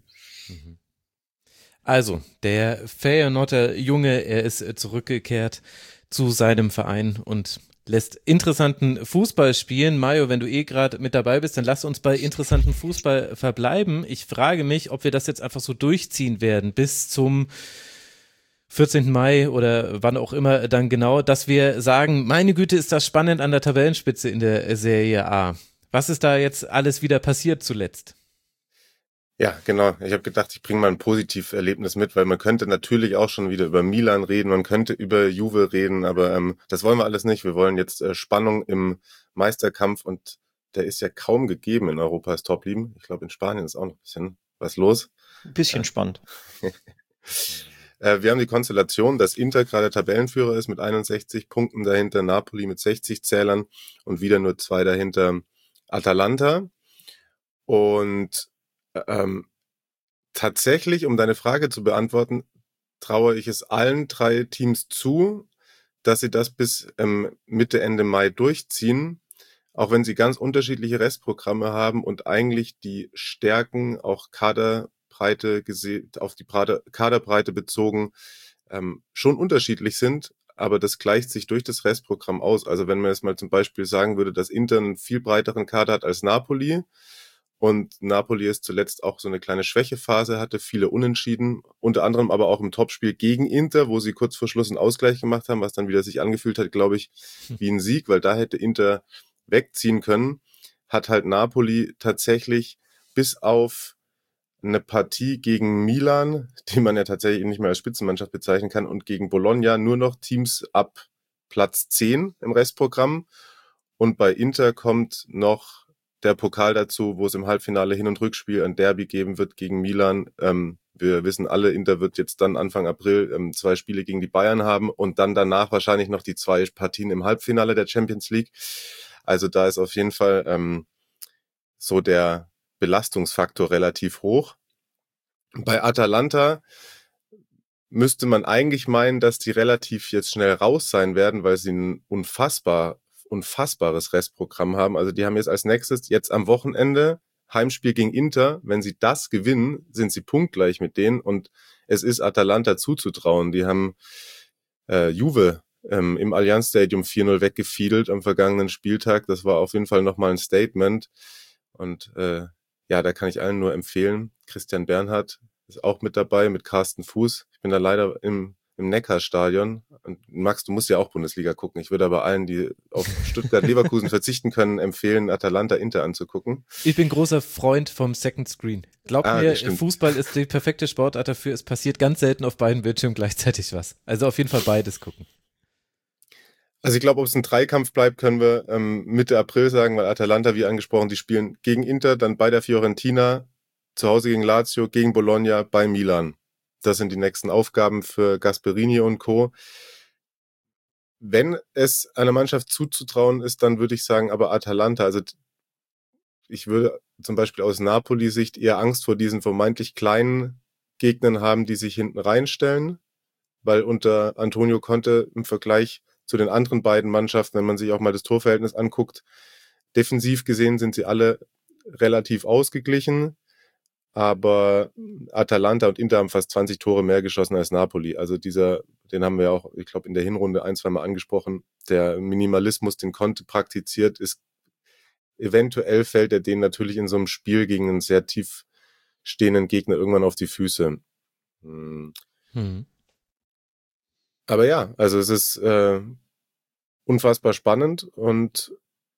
Also, der Feyenoorder Junge, er ist zurückgekehrt zu seinem Verein und lässt interessanten Fußball spielen. Mario, wenn du gerade mit dabei bist, dann lass uns bei interessanten Fußball verbleiben. Ich frage mich, ob wir das jetzt einfach so durchziehen werden bis zum 14. Mai oder wann auch immer dann genau, dass wir sagen, meine Güte, ist das spannend an der Tabellenspitze in der Serie A. Was ist da jetzt alles wieder passiert zuletzt? Ja, genau. Ich habe gedacht, ich bringe mal ein Positiverlebnis mit, weil man könnte natürlich auch schon wieder über Milan reden, man könnte über Juve reden, aber das wollen wir alles nicht. Wir wollen jetzt Spannung im Meisterkampf und der ist ja kaum gegeben in Europas Top-Ligen. Ich glaube, in Spanien ist auch noch ein bisschen was los. Ein bisschen spannend. Wir haben die Konstellation, dass Inter gerade Tabellenführer ist mit 61 Punkten, dahinter Napoli mit 60 Zählern und wieder nur 2 dahinter Atalanta. Und tatsächlich, um deine Frage zu beantworten, traue ich es allen 3 Teams zu, dass sie das bis Mitte, Ende Mai durchziehen, auch wenn sie ganz unterschiedliche Restprogramme haben und eigentlich die Stärken auch auf die Kaderbreite bezogen schon unterschiedlich sind, aber das gleicht sich durch das Restprogramm aus. Also wenn man jetzt mal zum Beispiel sagen würde, dass Inter einen viel breiteren Kader hat als Napoli und Napoli ist zuletzt auch so eine kleine Schwächephase hatte, viele Unentschieden, unter anderem aber auch im Topspiel gegen Inter, wo sie kurz vor Schluss einen Ausgleich gemacht haben, was dann wieder sich angefühlt hat, glaube ich, wie ein Sieg, weil da hätte Inter wegziehen können, hat halt Napoli tatsächlich bis auf eine Partie gegen Milan, die man ja tatsächlich nicht mehr als Spitzenmannschaft bezeichnen kann, und gegen Bologna nur noch Teams ab Platz 10 im Restprogramm. Und bei Inter kommt noch der Pokal dazu, wo es im Halbfinale Hin- und Rückspiel ein Derby geben wird gegen Milan. Wir wissen alle, Inter wird jetzt dann Anfang April 2 Spiele gegen die Bayern haben und dann danach wahrscheinlich noch die 2 Partien im Halbfinale der Champions League. Also da ist auf jeden Fall so der Belastungsfaktor relativ hoch. Bei Atalanta müsste man eigentlich meinen, dass die relativ jetzt schnell raus sein werden, weil sie ein unfassbares Restprogramm haben. Also die haben jetzt als nächstes, jetzt am Wochenende, Heimspiel gegen Inter. Wenn sie das gewinnen, sind sie punktgleich mit denen und es ist Atalanta zuzutrauen. Die haben Juve im Allianz Stadium 4-0 weggefiedelt am vergangenen Spieltag. Das war auf jeden Fall nochmal ein Statement. Und ja, da kann ich allen nur empfehlen. Christian Bernhard ist auch mit dabei, mit Carsten Fuß. Ich bin da leider im Neckarstadion. Und Max, du musst ja auch Bundesliga gucken. Ich würde aber allen, die auf Stuttgart-Leverkusen verzichten können, empfehlen, Atalanta-Inter anzugucken. Ich bin großer Freund vom Second Screen. Glaub mir, Fußball ist die perfekte Sportart dafür. Es passiert ganz selten auf beiden Bildschirmen gleichzeitig was. Also auf jeden Fall beides gucken. Also ich glaube, ob es ein Dreikampf bleibt, können wir Mitte April sagen, weil Atalanta, wie angesprochen, die spielen gegen Inter, dann bei der Fiorentina, zu Hause gegen Lazio, gegen Bologna, bei Milan. Das sind die nächsten Aufgaben für Gasperini und Co. Wenn es einer Mannschaft zuzutrauen ist, dann würde ich sagen, aber Atalanta. Also ich würde zum Beispiel aus Napoli-Sicht eher Angst vor diesen vermeintlich kleinen Gegnern haben, die sich hinten reinstellen, weil unter Antonio Conte im Vergleich zu den anderen beiden Mannschaften, wenn man sich auch mal das Torverhältnis anguckt, defensiv gesehen sind sie alle relativ ausgeglichen, aber Atalanta und Inter haben fast 20 Tore mehr geschossen als Napoli. Also den haben wir auch, ich glaube, in der Hinrunde 1-2 Mal angesprochen. Der Minimalismus, den Conte praktiziert, ist eventuell fällt er denen natürlich in so einem Spiel gegen einen sehr tief stehenden Gegner irgendwann auf die Füße. Aber ja, also es ist unfassbar spannend und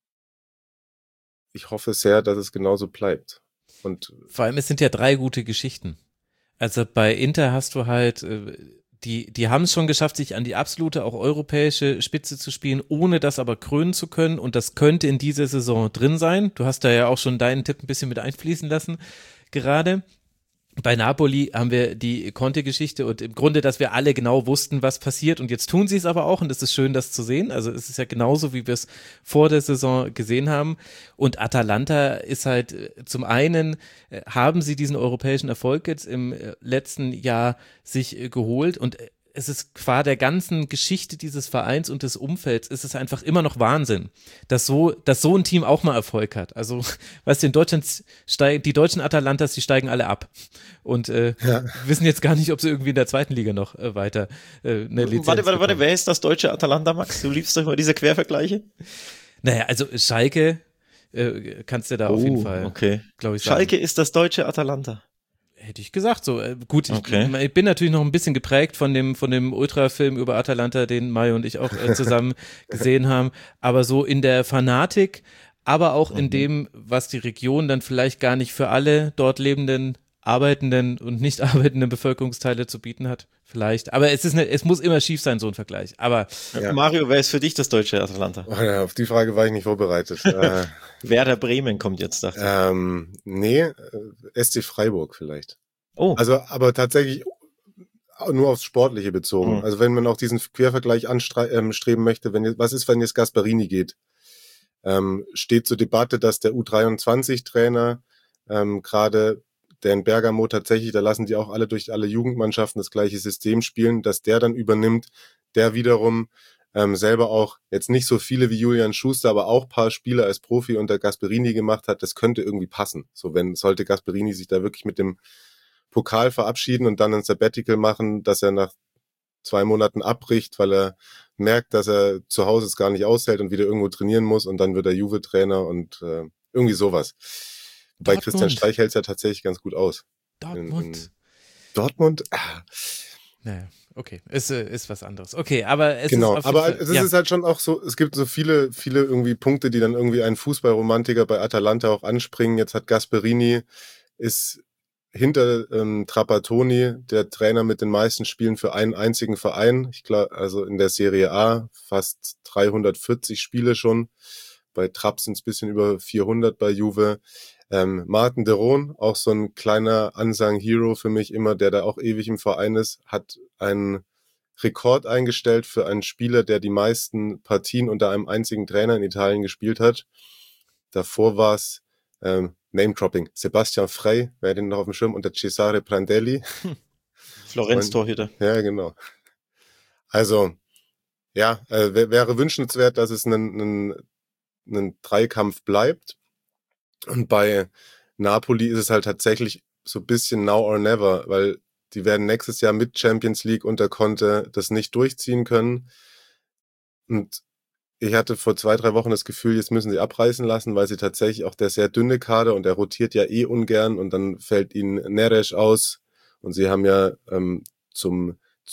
ich hoffe sehr, dass es genauso bleibt. Und vor allem, es sind ja 3 gute Geschichten. Also bei Inter hast du halt die haben es schon geschafft, sich an die absolute, auch europäische Spitze zu spielen, ohne das aber krönen zu können. Und das könnte in dieser Saison drin sein. Du hast da ja auch schon deinen Tipp ein bisschen mit einfließen lassen gerade. Bei Napoli haben wir die Conte-Geschichte und im Grunde, dass wir alle genau wussten, was passiert, und jetzt tun sie es aber auch, und es ist schön, das zu sehen. Also es ist ja genauso, wie wir es vor der Saison gesehen haben, und Atalanta ist halt zum einen, haben sie diesen europäischen Erfolg jetzt im letzten Jahr sich geholt, und es ist qua der ganzen Geschichte dieses Vereins und des Umfelds ist es einfach immer noch Wahnsinn, dass so ein Team auch mal Erfolg hat. Also, weißt du, in Deutschland die deutschen Atalantas, die steigen alle ab und wissen jetzt gar nicht, ob sie irgendwie in der zweiten Liga noch weiter eine Lizenz Warte, wer ist das deutsche Atalanta, Max? Du liebst doch immer diese Quervergleiche. Naja, also Schalke kannst du da auf jeden Fall, glaube ich, sagen. Schalke ist das deutsche Atalanta. Hätte ich gesagt, so. Gut, Okay. ich bin natürlich noch ein bisschen geprägt von dem Ultra-Film über Atalanta, den Mario und ich auch zusammen gesehen haben, aber so in der Fanatik, aber auch in dem, was die Region dann vielleicht gar nicht für alle dort lebenden, arbeitenden und nicht arbeitenden Bevölkerungsteile zu bieten hat, vielleicht. Aber es muss immer schief sein, so ein Vergleich. Aber Ja. Mario, wer ist für dich das deutsche Atalanta? Oh ja, auf die Frage war ich nicht vorbereitet. Werder Bremen kommt jetzt, dachte ich. Nee, SC Freiburg vielleicht. Oh, Also, aber tatsächlich nur aufs Sportliche bezogen. Mhm. Also wenn man auch diesen Quervergleich anstreben möchte, was ist, wenn jetzt Gasperini geht? Steht zur Debatte, dass der U23-Trainer gerade der in Bergamo tatsächlich, da lassen die auch alle durch alle Jugendmannschaften das gleiche System spielen, dass der dann übernimmt, der wiederum selber auch jetzt nicht so viele wie Julian Schuster, aber auch paar Spiele als Profi unter Gasperini gemacht hat, das könnte irgendwie passen. So, sollte Gasperini sich da wirklich mit dem Pokal verabschieden und dann ein Sabbatical machen, dass er nach 2 Monaten abbricht, weil er merkt, dass er zu Hause es gar nicht aushält und wieder irgendwo trainieren muss, und dann wird er Juve-Trainer und irgendwie sowas. Bei Dortmund. Christian Streich hält es ja tatsächlich ganz gut aus. Dortmund. Dortmund? Naja, okay, ist was anderes. Okay, aber es Genau, ist auf jeden aber Fall, es ist halt schon auch so, es gibt so viele irgendwie Punkte, die dann irgendwie einen Fußballromantiker bei Atalanta auch anspringen. Jetzt hat Gasperini, ist hinter Trapattoni der Trainer mit den meisten Spielen für einen einzigen Verein. Ich glaube, also in der Serie A fast 340 Spiele schon. Bei Trapp sind es ein bisschen über 400 bei Juve. Martin de Roon, auch so ein kleiner unsung Hero für mich immer, der da auch ewig im Verein ist, hat einen Rekord eingestellt für einen Spieler, der die meisten Partien unter einem einzigen Trainer in Italien gespielt hat. Davor war es Name-Dropping. Sebastian Frey, wer den noch auf dem Schirm, unter Cesare Prandelli. Florenz-Torhüter. Ja, genau. Also, ja, wäre wünschenswert, dass es einen Dreikampf bleibt. Und bei Napoli ist es halt tatsächlich so ein bisschen now or never, weil die werden nächstes Jahr mit Champions League unter Conte das nicht durchziehen können. Und ich hatte vor 2-3 Wochen das Gefühl, jetzt müssen sie abreißen lassen, weil sie tatsächlich auch der sehr dünne Kader, und der rotiert ja ungern, und dann fällt ihnen Neres aus, und sie haben ja zur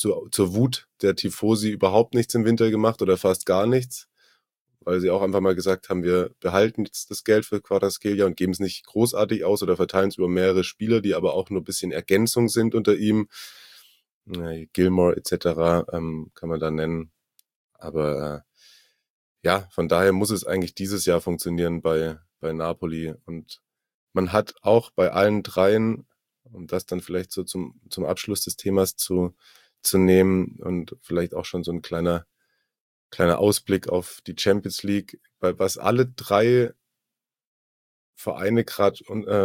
Wut der Tifosi überhaupt nichts im Winter gemacht oder fast gar nichts, weil sie auch einfach mal gesagt haben, wir behalten jetzt das Geld für Kvaratskhelia und geben es nicht großartig aus oder verteilen es über mehrere Spieler, die aber auch nur ein bisschen Ergänzung sind unter ihm. Gilmore etc. Kann man da nennen. Aber ja, von daher muss es eigentlich dieses Jahr funktionieren bei Napoli. Und man hat auch bei allen dreien, um das dann vielleicht so zum Abschluss des Themas zu nehmen und vielleicht auch schon so ein kleiner Ausblick auf die Champions League, weil was alle 3 Vereine gerade,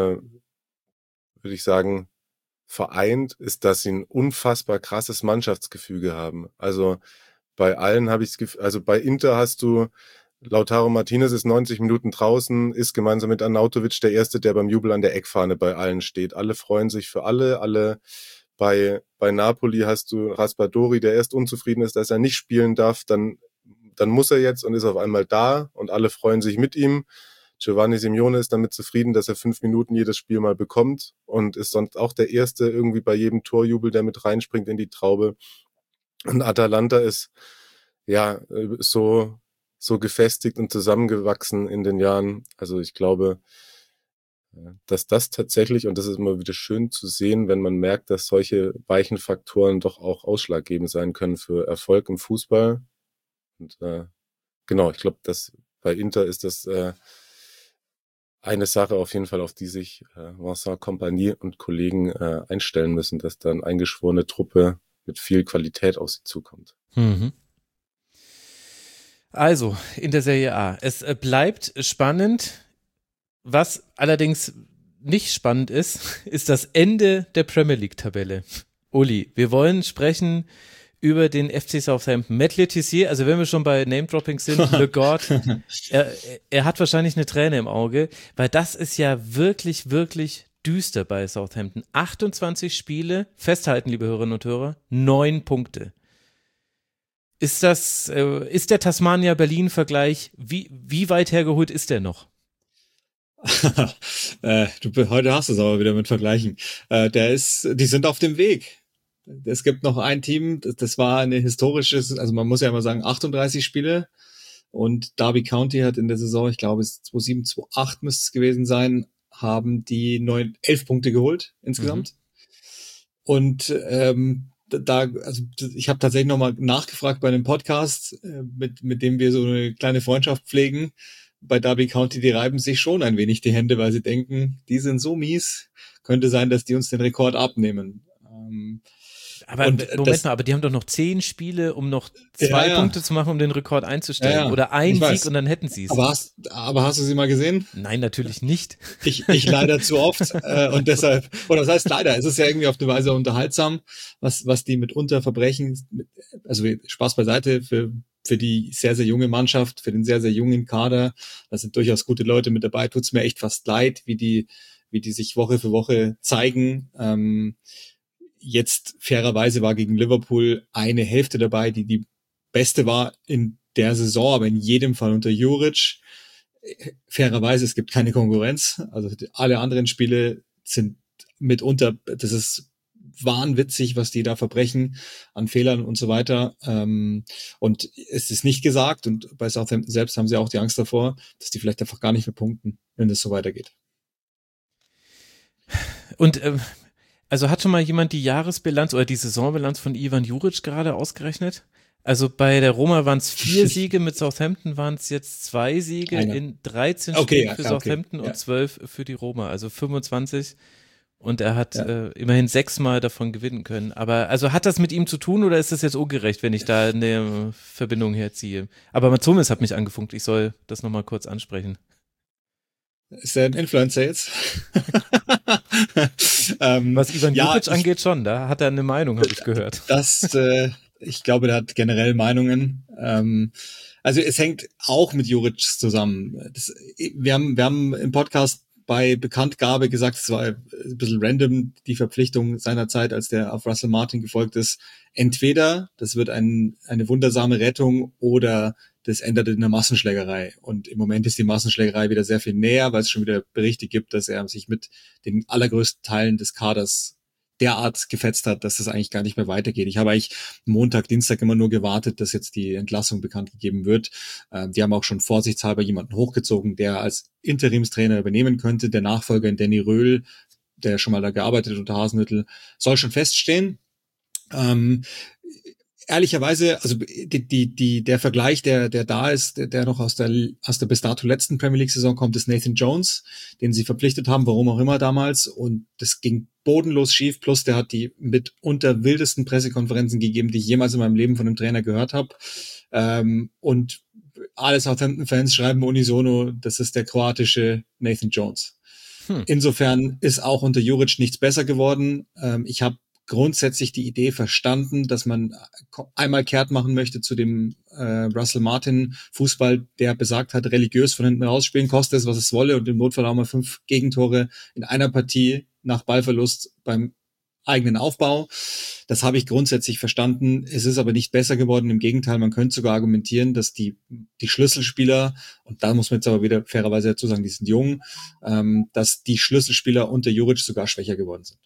würde ich sagen, vereint, ist, dass sie ein unfassbar krasses Mannschaftsgefüge haben. Also bei allen habe ich das Gefühl, also bei Inter hast du Lautaro Martinez ist 90 Minuten draußen, ist gemeinsam mit Arnautovic der Erste, der beim Jubel an der Eckfahne bei allen steht. Alle freuen sich für alle. Bei Napoli hast du Raspadori, der erst unzufrieden ist, dass er nicht spielen darf, dann muss er jetzt und ist auf einmal da und alle freuen sich mit ihm. Giovanni Simeone ist damit zufrieden, dass er 5 Minuten jedes Spiel mal bekommt und ist sonst auch der Erste irgendwie bei jedem Torjubel, der mit reinspringt in die Traube. Und Atalanta ist ja so gefestigt und zusammengewachsen in den Jahren. Also ich glaube, dass das tatsächlich, und das ist immer wieder schön zu sehen, wenn man merkt, dass solche weichen Faktoren doch auch ausschlaggebend sein können für Erfolg im Fußball. Und genau, ich glaube, dass bei Inter ist das eine Sache auf jeden Fall, auf die sich Vincent Kompany und Kollegen einstellen müssen, dass dann eingeschworene Truppe mit viel Qualität auf sie zukommt. Mhm. Also, in der Serie A. Es bleibt spannend. Was allerdings nicht spannend ist, ist das Ende der Premier League-Tabelle. Uli, wir wollen sprechen über den FC Southampton. Matt Le Tissier, also wenn wir schon bei Name-Dropping sind, Le God, er hat wahrscheinlich eine Träne im Auge, weil das ist ja wirklich, wirklich düster bei Southampton. 28 Spiele, festhalten, liebe Hörerinnen und Hörer, 9 Punkte. Ist der Tasmania-Berlin-Vergleich, wie weit hergeholt ist der noch? Heute hast du es aber wieder mit Vergleichen. Die sind auf dem Weg. Es gibt noch ein Team, das war eine historisches, also man muss ja immer sagen, 38 Spiele. Und Derby County hat in der Saison, ich glaube, 2007, 2008 müsste es gewesen sein, haben die 11 Punkte geholt insgesamt. Und also ich habe tatsächlich nochmal nachgefragt bei einem Podcast, mit dem wir so eine kleine Freundschaft pflegen. Bei Derby County, die reiben sich schon ein wenig die Hände, weil sie denken, die sind so mies, könnte sein, dass die uns den Rekord abnehmen. Aber Moment mal, aber die haben doch noch 10 Spiele, um noch 2 Punkte zu machen, um den Rekord einzustellen. Ja. Oder ein Sieg und dann hätten sie es. Aber hast du sie mal gesehen? Nein, natürlich nicht. Ich leider zu oft. Und deshalb, oder das heißt leider, es ist ja irgendwie auf eine Weise unterhaltsam, was die mitunter verbrechen. Also Spaß beiseite für die sehr, sehr junge Mannschaft, für den sehr, sehr jungen Kader. Da sind durchaus gute Leute mit dabei. Tut's mir echt fast leid, wie die sich Woche für Woche zeigen. Jetzt fairerweise war gegen Liverpool eine Hälfte dabei, die beste war in der Saison, aber in jedem Fall unter Juric. Fairerweise, es gibt keine Konkurrenz. Also alle anderen Spiele sind mitunter, das ist wahnwitzig, was die da verbrechen an Fehlern und so weiter. Und es ist nicht gesagt, und bei Southampton selbst haben sie auch die Angst davor, dass die vielleicht einfach gar nicht mehr punkten, wenn das so weitergeht. Und also hat schon mal jemand die Jahresbilanz oder die Saisonbilanz von Ivan Juric gerade ausgerechnet? Also bei der Roma waren es 4 Siege, mit Southampton waren es jetzt 2 Siege in 13 Spielen für Southampton und 12 für die Roma, also 25. Und er hat immerhin 6-mal davon gewinnen können. Aber also hat das mit ihm zu tun oder ist das jetzt ungerecht, wenn ich da eine Verbindung herziehe? Aber Matsumis hat mich angefunkt, ich soll das nochmal kurz ansprechen. Ist er ein Influencer jetzt? Was Ivan Juric angeht schon, da hat er eine Meinung, habe ich gehört. Ich glaube, der hat generell Meinungen. Also es hängt auch mit Juric zusammen. Wir haben im Podcast bei Bekanntgabe gesagt, es war ein bisschen random, die Verpflichtung seiner Zeit, als der auf Russell Martin gefolgt ist. Entweder das wird eine wundersame Rettung oder das endet in einer Massenschlägerei. Und im Moment ist die Massenschlägerei wieder sehr viel näher, weil es schon wieder Berichte gibt, dass er sich mit den allergrößten Teilen des Kaders derart gefetzt hat, dass das eigentlich gar nicht mehr weitergeht. Ich habe eigentlich Montag, Dienstag immer nur gewartet, dass jetzt die Entlassung bekannt gegeben wird. Die haben auch schon vorsichtshalber jemanden hochgezogen, der als Interimstrainer übernehmen könnte. Der Nachfolger in Danny Röhl, der schon mal da gearbeitet unter Hasenhüttl, soll schon feststehen. Ehrlicherweise, also der Vergleich, der da ist, der noch aus der bis dato letzten Premier League Saison kommt, ist Nathan Jones, den sie verpflichtet haben, warum auch immer damals, und das ging bodenlos schief, plus der hat die mitunter wildesten Pressekonferenzen gegeben, die ich jemals in meinem Leben von einem Trainer gehört habe, und alle Southampton-Fans schreiben unisono, das ist der kroatische Nathan Jones. Insofern ist auch unter Juric nichts besser geworden. Ich habe grundsätzlich die Idee verstanden, dass man einmal kehrt machen möchte zu dem Russell Martin Fußball, der besagt hat, religiös von hinten rausspielen, koste es, was es wolle, und im Notfall auch mal 5 Gegentore in einer Partie nach Ballverlust beim eigenen Aufbau. Das habe ich grundsätzlich verstanden. Es ist aber nicht besser geworden. Im Gegenteil, man könnte sogar argumentieren, dass die Schlüsselspieler, und da muss man jetzt aber wieder fairerweise dazu sagen, die sind jung, dass die Schlüsselspieler unter Juric sogar schwächer geworden sind.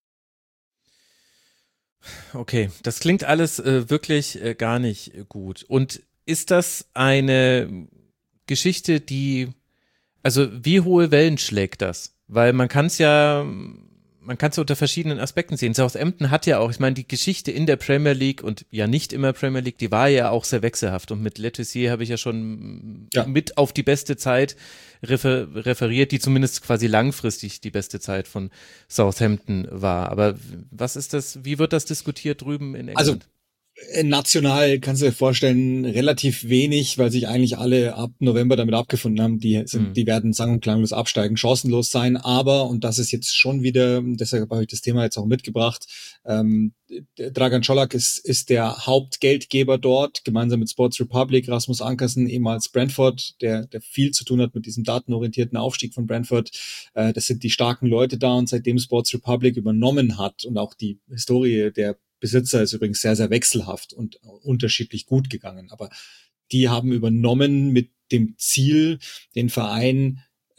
Okay, das klingt alles wirklich gar nicht gut. Und ist das eine Geschichte, die Also wie hohe Wellen schlägt das? Weil man kann es ja unter verschiedenen Aspekten sehen. Southampton hat ja auch, ich meine, die Geschichte in der Premier League und ja nicht immer Premier League, die war ja auch sehr wechselhaft und mit Le Tissier habe ich ja schon mit auf die beste Zeit referiert, die zumindest quasi langfristig die beste Zeit von Southampton war. Aber was ist das, wie wird das diskutiert drüben in England? Also national kannst du dir vorstellen, relativ wenig, weil sich eigentlich alle ab November damit abgefunden haben, die werden sang- und klanglos absteigen, chancenlos sein, aber, und das ist jetzt schon wieder, deshalb habe ich das Thema jetzt auch mitgebracht, Dragan Čolak ist der Hauptgeldgeber dort, gemeinsam mit Sports Republic, Rasmus Ankersen, ehemals Brentford, der viel zu tun hat mit diesem datenorientierten Aufstieg von Brentford. Das sind die starken Leute da, und seitdem Sports Republic übernommen hat und auch die Historie der Besitzer ist übrigens sehr, sehr wechselhaft und unterschiedlich gut gegangen. Aber die haben übernommen mit dem Ziel, den Verein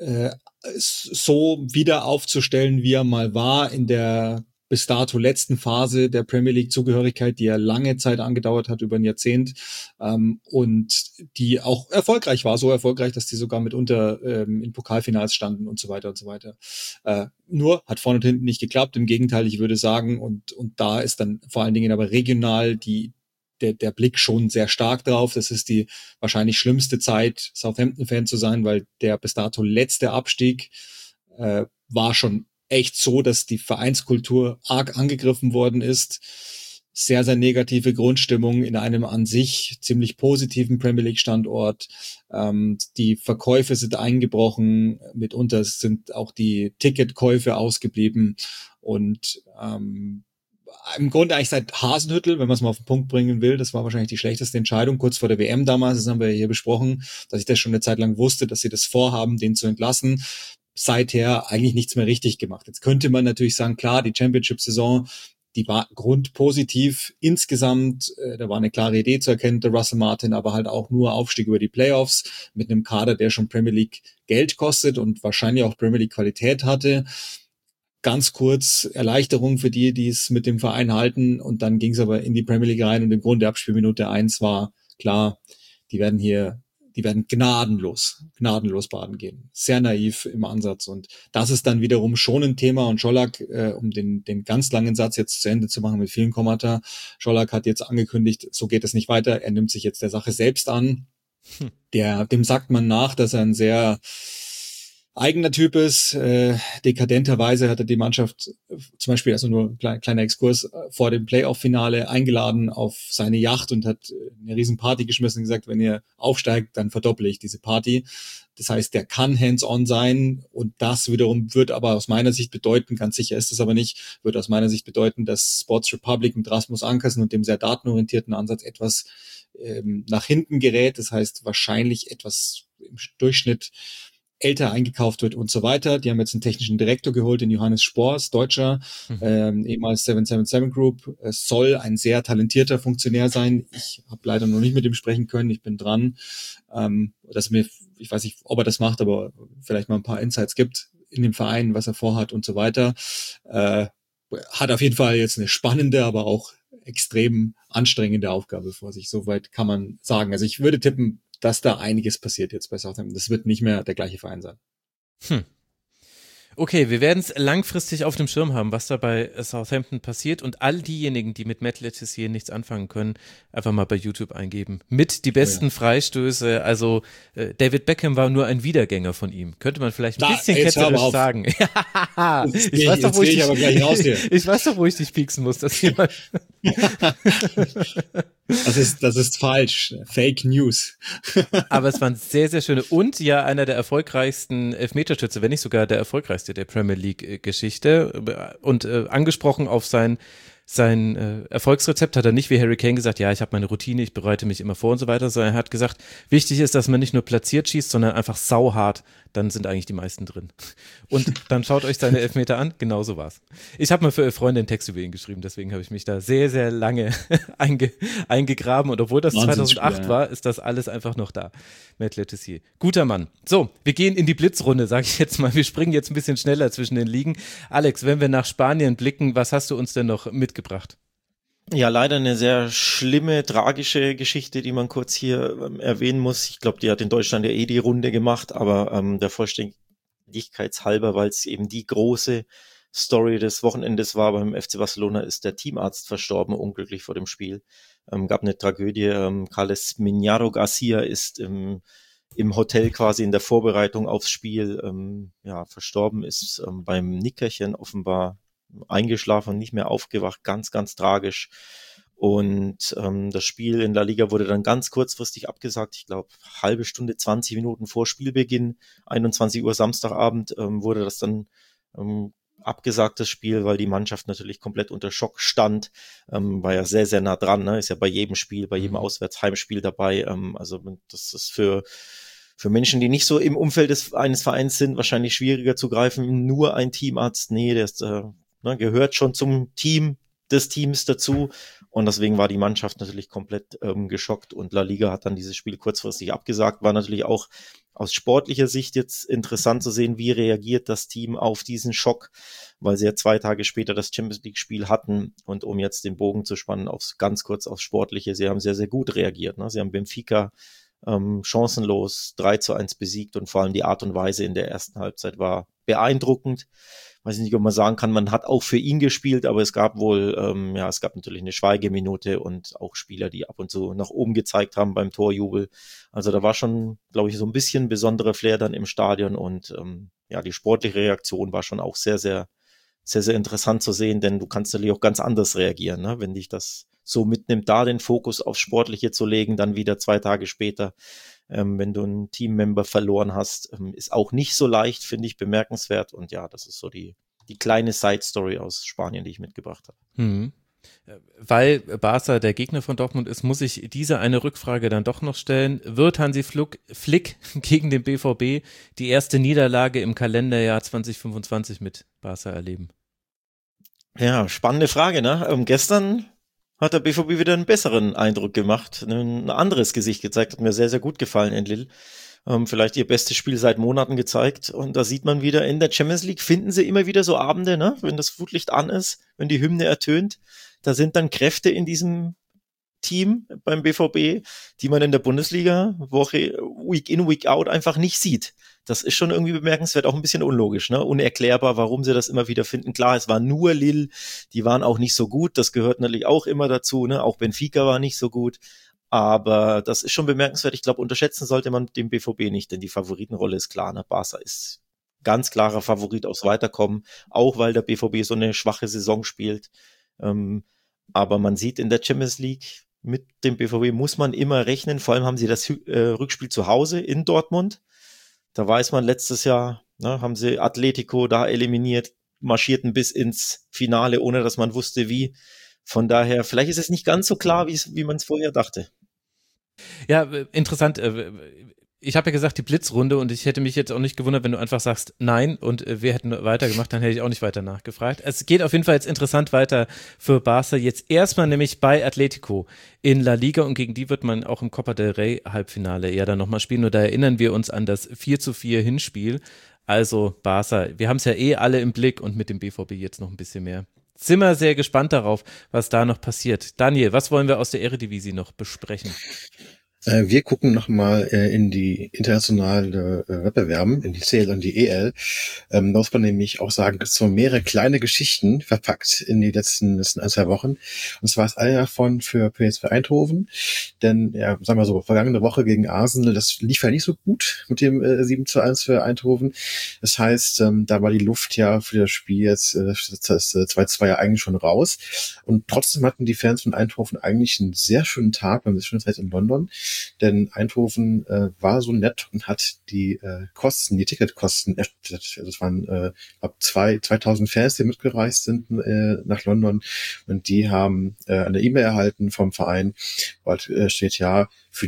so wieder aufzustellen, wie er mal war in der bis dato letzten Phase der Premier League Zugehörigkeit, die ja lange Zeit angedauert hat, über ein Jahrzehnt, und die auch erfolgreich war, so erfolgreich, dass die sogar mitunter in Pokalfinals standen und so weiter und so weiter. Nur hat vorne und hinten nicht geklappt. Im Gegenteil, ich würde sagen, und da ist dann vor allen Dingen aber regional der Blick schon sehr stark drauf. Das ist die wahrscheinlich schlimmste Zeit, Southampton-Fan zu sein, weil der bis dato letzte Abstieg war schon echt so, dass die Vereinskultur arg angegriffen worden ist. Sehr, sehr negative Grundstimmung in einem an sich ziemlich positiven Premier League Standort. Die Verkäufe sind eingebrochen. Mitunter sind auch die Ticketkäufe ausgeblieben. Und im Grunde eigentlich seit Hasenhüttl, wenn man es mal auf den Punkt bringen will, das war wahrscheinlich die schlechteste Entscheidung, kurz vor der WM damals, das haben wir hier besprochen, dass ich das schon eine Zeit lang wusste, dass sie das vorhaben, den zu entlassen. Seither eigentlich nichts mehr richtig gemacht. Jetzt könnte man natürlich sagen, klar, die Championship-Saison, die war grundpositiv insgesamt, da war eine klare Idee zu erkennen, der Russell Martin, aber halt auch nur Aufstieg über die Playoffs mit einem Kader, der schon Premier League Geld kostet und wahrscheinlich auch Premier League Qualität hatte. Ganz kurz Erleichterung für die es mit dem Verein halten, und dann ging es aber in die Premier League rein und im Grunde ab Spielminute 1 war klar, die werden gnadenlos baden gehen. Sehr naiv im Ansatz, und das ist dann wiederum schon ein Thema, und Čolak, um den ganz langen Satz jetzt zu Ende zu machen mit vielen Kommata, Čolak hat jetzt angekündigt, so geht es nicht weiter, er nimmt sich jetzt der Sache selbst an. Dem sagt man nach, dass er ein sehr eigener Typ ist. Dekadenterweise hat er die Mannschaft zum Beispiel, also nur kleiner Exkurs, vor dem Playoff-Finale eingeladen auf seine Yacht und hat eine riesen Party geschmissen und gesagt, wenn ihr aufsteigt, dann verdopple ich diese Party. Das heißt, der kann hands-on sein, und das wiederum wird aber aus meiner Sicht bedeuten, ganz sicher ist es aber nicht, wird aus meiner Sicht bedeuten, dass Sports Republic mit Rasmus Ankersen und dem sehr datenorientierten Ansatz etwas nach hinten gerät. Das heißt, wahrscheinlich etwas im Durchschnitt älter eingekauft wird und so weiter. Die haben jetzt einen technischen Direktor geholt, den Johannes Spors, Deutscher, ehemals 777 Group. Es soll ein sehr talentierter Funktionär sein. Ich habe leider noch nicht mit ihm sprechen können. Ich bin dran, ich weiß nicht, ob er das macht, aber vielleicht mal ein paar Insights gibt in dem Verein, was er vorhat und so weiter. Hat auf jeden Fall jetzt eine spannende, aber auch extrem anstrengende Aufgabe vor sich. Soweit kann man sagen. Also ich würde tippen, dass da einiges passiert jetzt bei Southampton. Das wird nicht mehr der gleiche Verein sein. Okay, wir werden es langfristig auf dem Schirm haben, was da bei Southampton passiert, und all diejenigen, die mit Matt Le Tissier nichts anfangen können, einfach mal bei YouTube eingeben. Mit die besten Freistöße, also David Beckham war nur ein Wiedergänger von ihm. Könnte man vielleicht ein bisschen ketzerisch sagen. Ich weiß doch, wo ich dich pieksen muss, dass jemand Das ist falsch. Fake News. Aber es waren sehr, sehr schöne, und ja einer der erfolgreichsten Elfmeterschütze, wenn nicht sogar der erfolgreichste der Premier League Geschichte, und angesprochen auf sein Erfolgsrezept hat er nicht wie Harry Kane gesagt, ja, ich habe meine Routine, ich bereite mich immer vor und so weiter, sondern er hat gesagt, wichtig ist, dass man nicht nur platziert schießt, sondern einfach sauhart, dann sind eigentlich die meisten drin. Und dann schaut euch seine Elfmeter an, genau so war's. Ich habe mal für Freunde einen Text über ihn geschrieben, deswegen habe ich mich da sehr, sehr lange eingegraben, und obwohl das 2008 war, ist das alles einfach noch da. Matt Le Tissier. Guter Mann. So, wir gehen in die Blitzrunde, sage ich jetzt mal. Wir springen jetzt ein bisschen schneller zwischen den Ligen. Alex, wenn wir nach Spanien blicken, was hast du uns denn noch mitgebracht? Ja, leider eine sehr schlimme, tragische Geschichte, die man kurz hier erwähnen muss. Ich glaube, die hat in Deutschland ja eh die Runde gemacht, aber der Vollständigkeitshalber, weil es eben die große Story des Wochenendes war beim FC Barcelona, ist der Teamarzt verstorben, unglücklich vor dem Spiel. Gab eine Tragödie. Carles Miñaro Garcia ist im Hotel quasi in der Vorbereitung aufs Spiel verstorben, ist beim Nickerchen offenbar eingeschlafen, nicht mehr aufgewacht, ganz, ganz tragisch. Und das Spiel in La Liga wurde dann ganz kurzfristig abgesagt. Ich glaube, halbe Stunde, 20 Minuten vor Spielbeginn, 21 Uhr Samstagabend, wurde das dann abgesagt, das Spiel, weil die Mannschaft natürlich komplett unter Schock stand. War ja sehr, sehr nah dran, ne? Ist ja bei jedem Spiel, bei jedem Auswärtsheimspiel dabei. Also das ist für Menschen, die nicht so im Umfeld eines Vereins sind, wahrscheinlich schwieriger zu greifen. Nur ein Teamarzt, nee, der ist, gehört schon zum Team des Teams dazu. Und deswegen war die Mannschaft natürlich komplett geschockt. Und La Liga hat dann dieses Spiel kurzfristig abgesagt. War natürlich auch aus sportlicher Sicht jetzt interessant zu sehen, wie reagiert das Team auf diesen Schock, weil sie ja 2 Tage später das Champions League Spiel hatten. Und um jetzt den Bogen zu spannen, ganz kurz aufs Sportliche, sie haben sehr, sehr gut reagiert. Ne? Sie haben Benfica chancenlos 3-1 besiegt und vor allem die Art und Weise in der ersten Halbzeit war beeindruckend. Weiß nicht, ob man sagen kann, man hat auch für ihn gespielt, aber es gab wohl, es gab natürlich eine Schweigeminute und auch Spieler, die ab und zu nach oben gezeigt haben beim Torjubel. Also da war schon, glaube ich, so ein bisschen besonderer Flair dann im Stadion und die sportliche Reaktion war schon auch sehr, sehr, sehr, sehr interessant zu sehen, denn du kannst natürlich auch ganz anders reagieren, ne? Wenn dich das so mitnimmt, da den Fokus aufs Sportliche zu legen, dann wieder 2 Tage später, wenn du einen Teammember verloren hast, ist auch nicht so leicht, finde ich bemerkenswert. Und ja, das ist so die kleine Side-Story aus Spanien, die ich mitgebracht habe. Weil Barca der Gegner von Dortmund ist, muss ich diese eine Rückfrage dann doch noch stellen. Wird Hansi Flick gegen den BVB die erste Niederlage im Kalenderjahr 2025 mit Barca erleben? Ja, spannende Frage, ne? Gestern hat der BVB wieder einen besseren Eindruck gemacht, ein anderes Gesicht gezeigt, hat mir sehr, sehr gut gefallen in Lille. Vielleicht ihr bestes Spiel seit Monaten gezeigt und da sieht man wieder, in der Champions League finden sie immer wieder so Abende, ne? Wenn das Flutlicht an ist, wenn die Hymne ertönt, da sind dann Kräfte in diesem Team beim BVB, die man in der Bundesliga Woche, Week in, Week out einfach nicht sieht. Das ist schon irgendwie bemerkenswert, auch ein bisschen unlogisch, ne? Unerklärbar, warum sie das immer wieder finden. Klar, es war nur Lille, die waren auch nicht so gut, das gehört natürlich auch immer dazu, ne? Auch Benfica war nicht so gut, aber das ist schon bemerkenswert. Ich glaube, unterschätzen sollte man den BVB nicht, denn die Favoritenrolle ist klar, ne? Barca ist ganz klarer Favorit aufs Weiterkommen, auch weil der BVB so eine schwache Saison spielt. Aber man sieht in der Champions League, mit dem BVB muss man immer rechnen, vor allem haben sie das Rückspiel zu Hause in Dortmund. Da weiß man, letztes Jahr haben sie Atletico da eliminiert, marschierten bis ins Finale, ohne dass man wusste, wie. Von daher, vielleicht ist es nicht ganz so klar, wie man es vorher dachte. Ja, interessant. Ich habe ja gesagt, die Blitzrunde und ich hätte mich jetzt auch nicht gewundert, wenn du einfach sagst, nein und wir hätten weitergemacht, dann hätte ich auch nicht weiter nachgefragt. Es geht auf jeden Fall jetzt interessant weiter für Barca. Jetzt erstmal nämlich bei Atletico in La Liga und gegen die wird man auch im Copa del Rey Halbfinale ja dann nochmal spielen und da erinnern wir uns an das 4:4 Hinspiel. Also Barca, wir haben es ja eh alle im Blick und mit dem BVB jetzt noch ein bisschen mehr. Sind wir sehr gespannt darauf, was da noch passiert. Daniel, was wollen wir aus der Eredivisie noch besprechen? Wir gucken nochmal in die internationale Wettbewerben, in die CL und die EL. Da muss man nämlich auch sagen, es sind so mehrere kleine Geschichten verpackt in die letzten 1-2 Wochen. Und zwar ist eine davon für PSV Eindhoven. Denn, ja, sagen wir so, vergangene Woche gegen Arsenal, das lief ja nicht so gut mit dem 7:1 für Eindhoven. Das heißt, da war die Luft ja für das Spiel jetzt, das 2:2 ja eigentlich schon raus. Und trotzdem hatten die Fans von Eindhoven eigentlich einen sehr schönen Tag, eine schöne Zeit in London. Denn Eindhoven war so nett und hat die Ticketkosten erstattet. Also es waren 2000 Fans, die mitgereist sind nach London und die haben eine E-Mail erhalten vom Verein, wo steht ja, für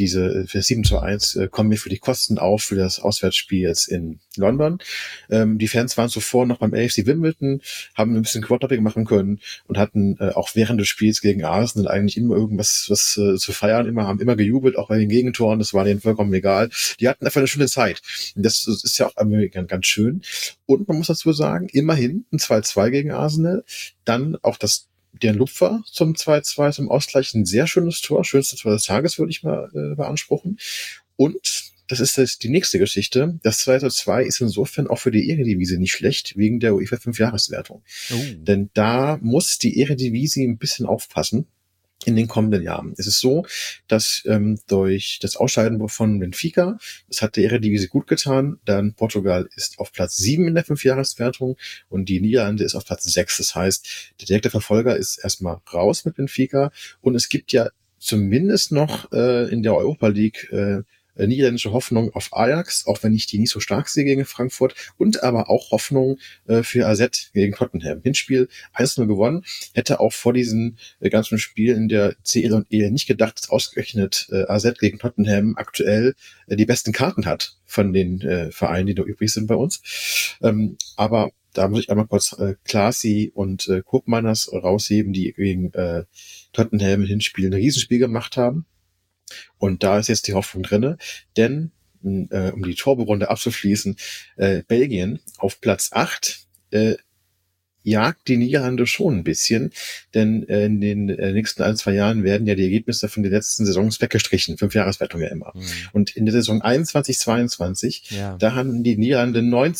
7:1 kommen wir für die Kosten auf für das Auswärtsspiel jetzt in London. Die Fans waren zuvor noch beim AFC Wimbledon, haben ein bisschen Quad-Hopping machen können und hatten auch während des Spiels gegen Arsenal eigentlich immer irgendwas zu feiern, haben immer gejubelt, auch bei den Gegentoren, das war denen vollkommen egal. Die hatten einfach eine schöne Zeit. Und das ist ja auch ganz schön. Und man muss dazu sagen, immerhin ein 2:2 gegen Arsenal, dann auch das der Lupfer zum 2-2 zum Ausgleich, ein sehr schönes Tor, schönste Tor des Tages, würde ich mal beanspruchen. Und das ist jetzt die nächste Geschichte. Das 2-2 ist insofern auch für die Eredivisie nicht schlecht, wegen der UEFA 5-Jahreswertung. Denn da muss die Eredivisie ein bisschen aufpassen in den kommenden Jahren. Es ist so, dass durch das Ausscheiden von Benfica, das hat der Eredivisie gut getan, dann Portugal ist auf Platz 7 in der 5-Jahreswertung und die Niederlande ist auf Platz 6. Das heißt, der direkte Verfolger ist erstmal raus mit Benfica und es gibt ja zumindest noch in der Europa League niederländische Hoffnung auf Ajax, auch wenn ich die nicht so stark sehe gegen Frankfurt, und aber auch Hoffnung für AZ gegen Tottenham. Hinspiel 1-0 gewonnen, hätte auch vor diesen ganzen Spielen in der CL und EL nicht gedacht, dass ausgerechnet AZ gegen Tottenham aktuell die besten Karten hat von den Vereinen, die noch übrig sind bei uns. Aber da muss ich einmal kurz Klaasie und Koopmeiners rausheben, die gegen Tottenham im Hinspiel ein Riesenspiel gemacht haben. Und da ist jetzt die Hoffnung drinne, denn um die Torberunde abzuschließen, Belgien auf Platz 8 jagt die Niederlande schon ein bisschen, denn in den nächsten 1-2 Jahren werden ja die Ergebnisse von den letzten Saisons weggestrichen, 5-Jahreswertung ja immer. Und in der Saison 21-22, da haben die Niederlande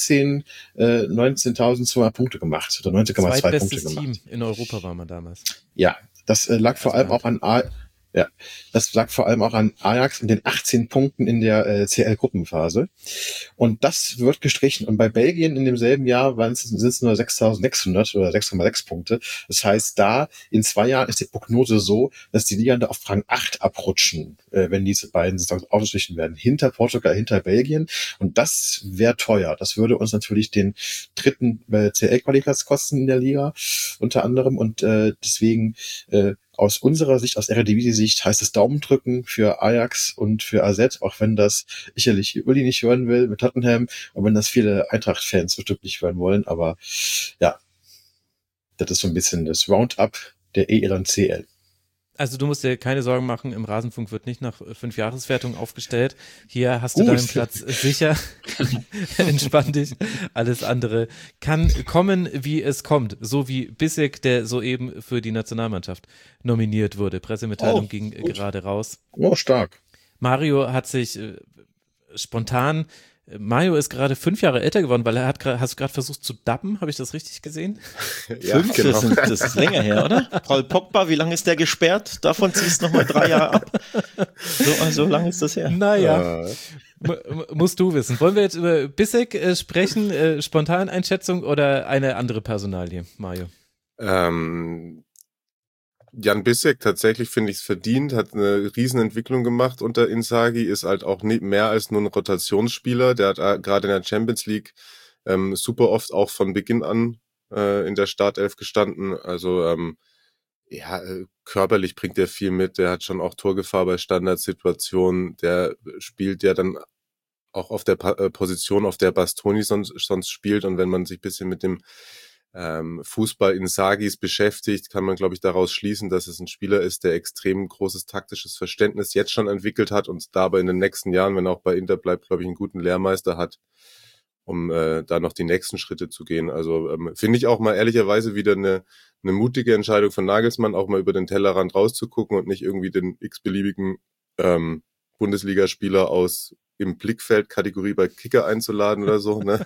19.200 Punkte gemacht, oder 19,2 Punkte gemacht. Team in Europa war man damals. Ja, das lag vor allem auch an Ajax und den 18 Punkten in der CL-Gruppenphase. Und das wird gestrichen. Und bei Belgien in demselben Jahr sind es nur 6.600 oder 6,6 Punkte. Das heißt, da in 2 Jahren ist die Prognose so, dass die Niederlande auf Rang 8 abrutschen, wenn diese beiden Saisons ausgestrichen werden. Hinter Portugal, hinter Belgien. Und das wäre teuer. Das würde uns natürlich den dritten CL-Qualiplatz kosten in der Liga, unter anderem. Und deswegen aus unserer Sicht, aus Eredivisie-Sicht, heißt es Daumen drücken für Ajax und für AZ, auch wenn das sicherlich Uli nicht hören will mit Tottenham und wenn das viele Eintracht-Fans bestimmt nicht hören wollen, aber ja, das ist so ein bisschen das Roundup der EL und CL. Also du musst dir keine Sorgen machen, im Rasenfunk wird nicht nach 5-Jahreswertung aufgestellt. Hier hast du deinen Platz sicher. Entspann dich. Alles andere kann kommen, wie es kommt. So wie Bissek, der soeben für die Nationalmannschaft nominiert wurde. Pressemitteilung ging gerade raus. Stark. Mario hat sich spontan Mario ist gerade 5 Jahre älter geworden, weil hast du gerade versucht zu dubben? Habe ich das richtig gesehen? Ja, 5? Genau. Das ist länger her, oder? Paul Pogba, wie lange ist der gesperrt? Davon ziehst du nochmal 3 Jahre ab. So lange ist das her. Naja, musst du wissen. Wollen wir jetzt über Bissek sprechen? Spontaneinschätzung oder eine andere Personalie, Mario? Jan Bissek, tatsächlich finde ich es verdient, hat eine Riesenentwicklung gemacht unter Inzaghi, ist halt auch nicht mehr als nur ein Rotationsspieler, der hat gerade in der Champions League super oft auch von Beginn an in der Startelf gestanden, also körperlich bringt er viel mit, der hat schon auch Torgefahr bei Standardsituationen, der spielt ja dann auch auf der Position, auf der Bastoni sonst spielt, und wenn man sich ein bisschen mit dem Fußball Inzagis beschäftigt, kann man, glaube ich, daraus schließen, dass es ein Spieler ist, der extrem großes taktisches Verständnis jetzt schon entwickelt hat und dabei in den nächsten Jahren, wenn er auch bei Inter bleibt, glaube ich, einen guten Lehrmeister hat, um da noch die nächsten Schritte zu gehen. Also finde ich auch mal ehrlicherweise wieder eine mutige Entscheidung von Nagelsmann, auch mal über den Tellerrand rauszugucken und nicht irgendwie den x-beliebigen Bundesligaspieler aus im Blickfeld-Kategorie bei Kicker einzuladen oder so, ne?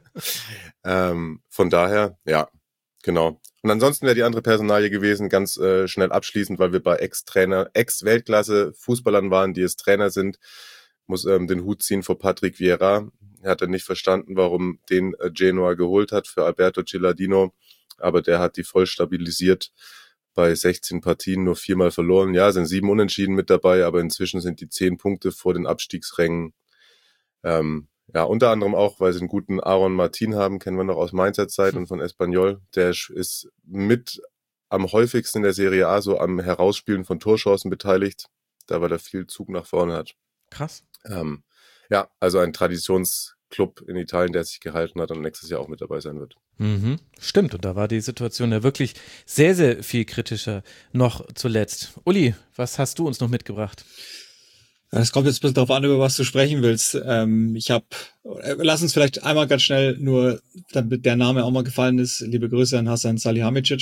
Von daher, ja, genau. Und ansonsten wäre die andere Personalie gewesen, ganz schnell abschließend, weil wir bei Ex-Weltklasse-Fußballern waren, die jetzt Trainer sind, muss den Hut ziehen vor Patrick Vieira. Er hat nicht verstanden, warum den Genoa geholt hat für Alberto Gilardino, aber der hat die voll stabilisiert. Bei 16 Partien nur 4-mal verloren. Ja, sind 7 Unentschieden mit dabei, aber inzwischen sind die 10 Punkte vor den Abstiegsrängen. Ja, unter anderem auch, weil sie einen guten Aaron Martin haben, kennen wir noch aus Mainzer Zeit und von Espanyol. Der ist mit am häufigsten in der Serie A so am Herausspielen von Torchancen beteiligt, da weil er viel Zug nach vorne hat. Krass. Ja, also ein Traditionsclub in Italien, der sich gehalten hat und nächstes Jahr auch mit dabei sein wird. Mhm, stimmt, und da war die Situation ja wirklich sehr, sehr viel kritischer noch zuletzt. Uli, was hast du uns noch mitgebracht? Es kommt jetzt ein bisschen darauf an, über was du sprechen willst. Lass uns vielleicht einmal ganz schnell nur, damit der Name auch mal gefallen ist, liebe Grüße an Hasan Salihamidzic.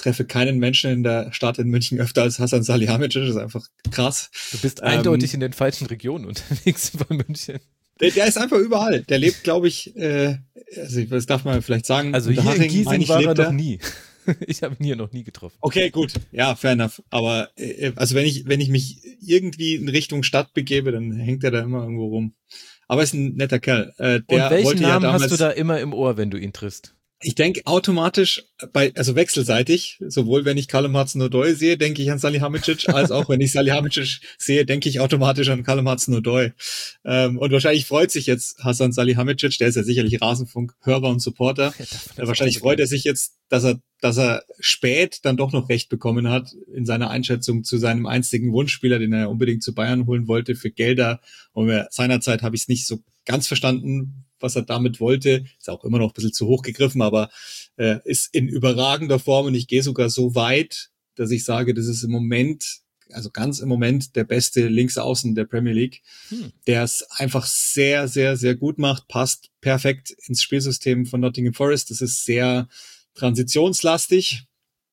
treffe keinen Menschen in der Stadt in München öfter als Hasan Salihamidzic. Das ist einfach krass. Du bist eindeutig in den falschen Regionen unterwegs bei München. Der ist einfach überall. Der lebt, glaube ich, also das darf man vielleicht sagen. Also hier in Giesing war er noch nie. Ich habe ihn hier noch nie getroffen. Okay, gut. Ja, fair enough. Aber also wenn ich mich irgendwie in Richtung Stadt begebe, dann hängt er da immer irgendwo rum. Aber ist ein netter Kerl. Und welchen Namen hast du da immer im Ohr, wenn du ihn triffst? Ich denke automatisch, also wechselseitig, sowohl wenn ich Callum Hudson-Odoi sehe, denke ich an Salihamidzic, als auch wenn ich Salihamidzic sehe, denke ich automatisch an Callum Hudson-Odoi. Und wahrscheinlich freut sich jetzt Hasan Salihamidzic, der ist ja sicherlich Rasenfunk-Hörer und Supporter. Ja, wahrscheinlich freut er sich jetzt, dass er spät dann doch noch recht bekommen hat in seiner Einschätzung zu seinem einstigen Wunschspieler, den er unbedingt zu Bayern holen wollte für Gelder. Und seinerzeit habe ich es nicht so ganz verstanden, was er damit wollte. Ist auch immer noch ein bisschen zu hoch gegriffen, aber ist in überragender Form und ich gehe sogar so weit, dass ich sage, das ist im Moment, also ganz im Moment der beste Linksaußen der Premier League, der es einfach sehr, sehr, sehr gut macht, passt perfekt ins Spielsystem von Nottingham Forest. Das ist sehr transitionslastig,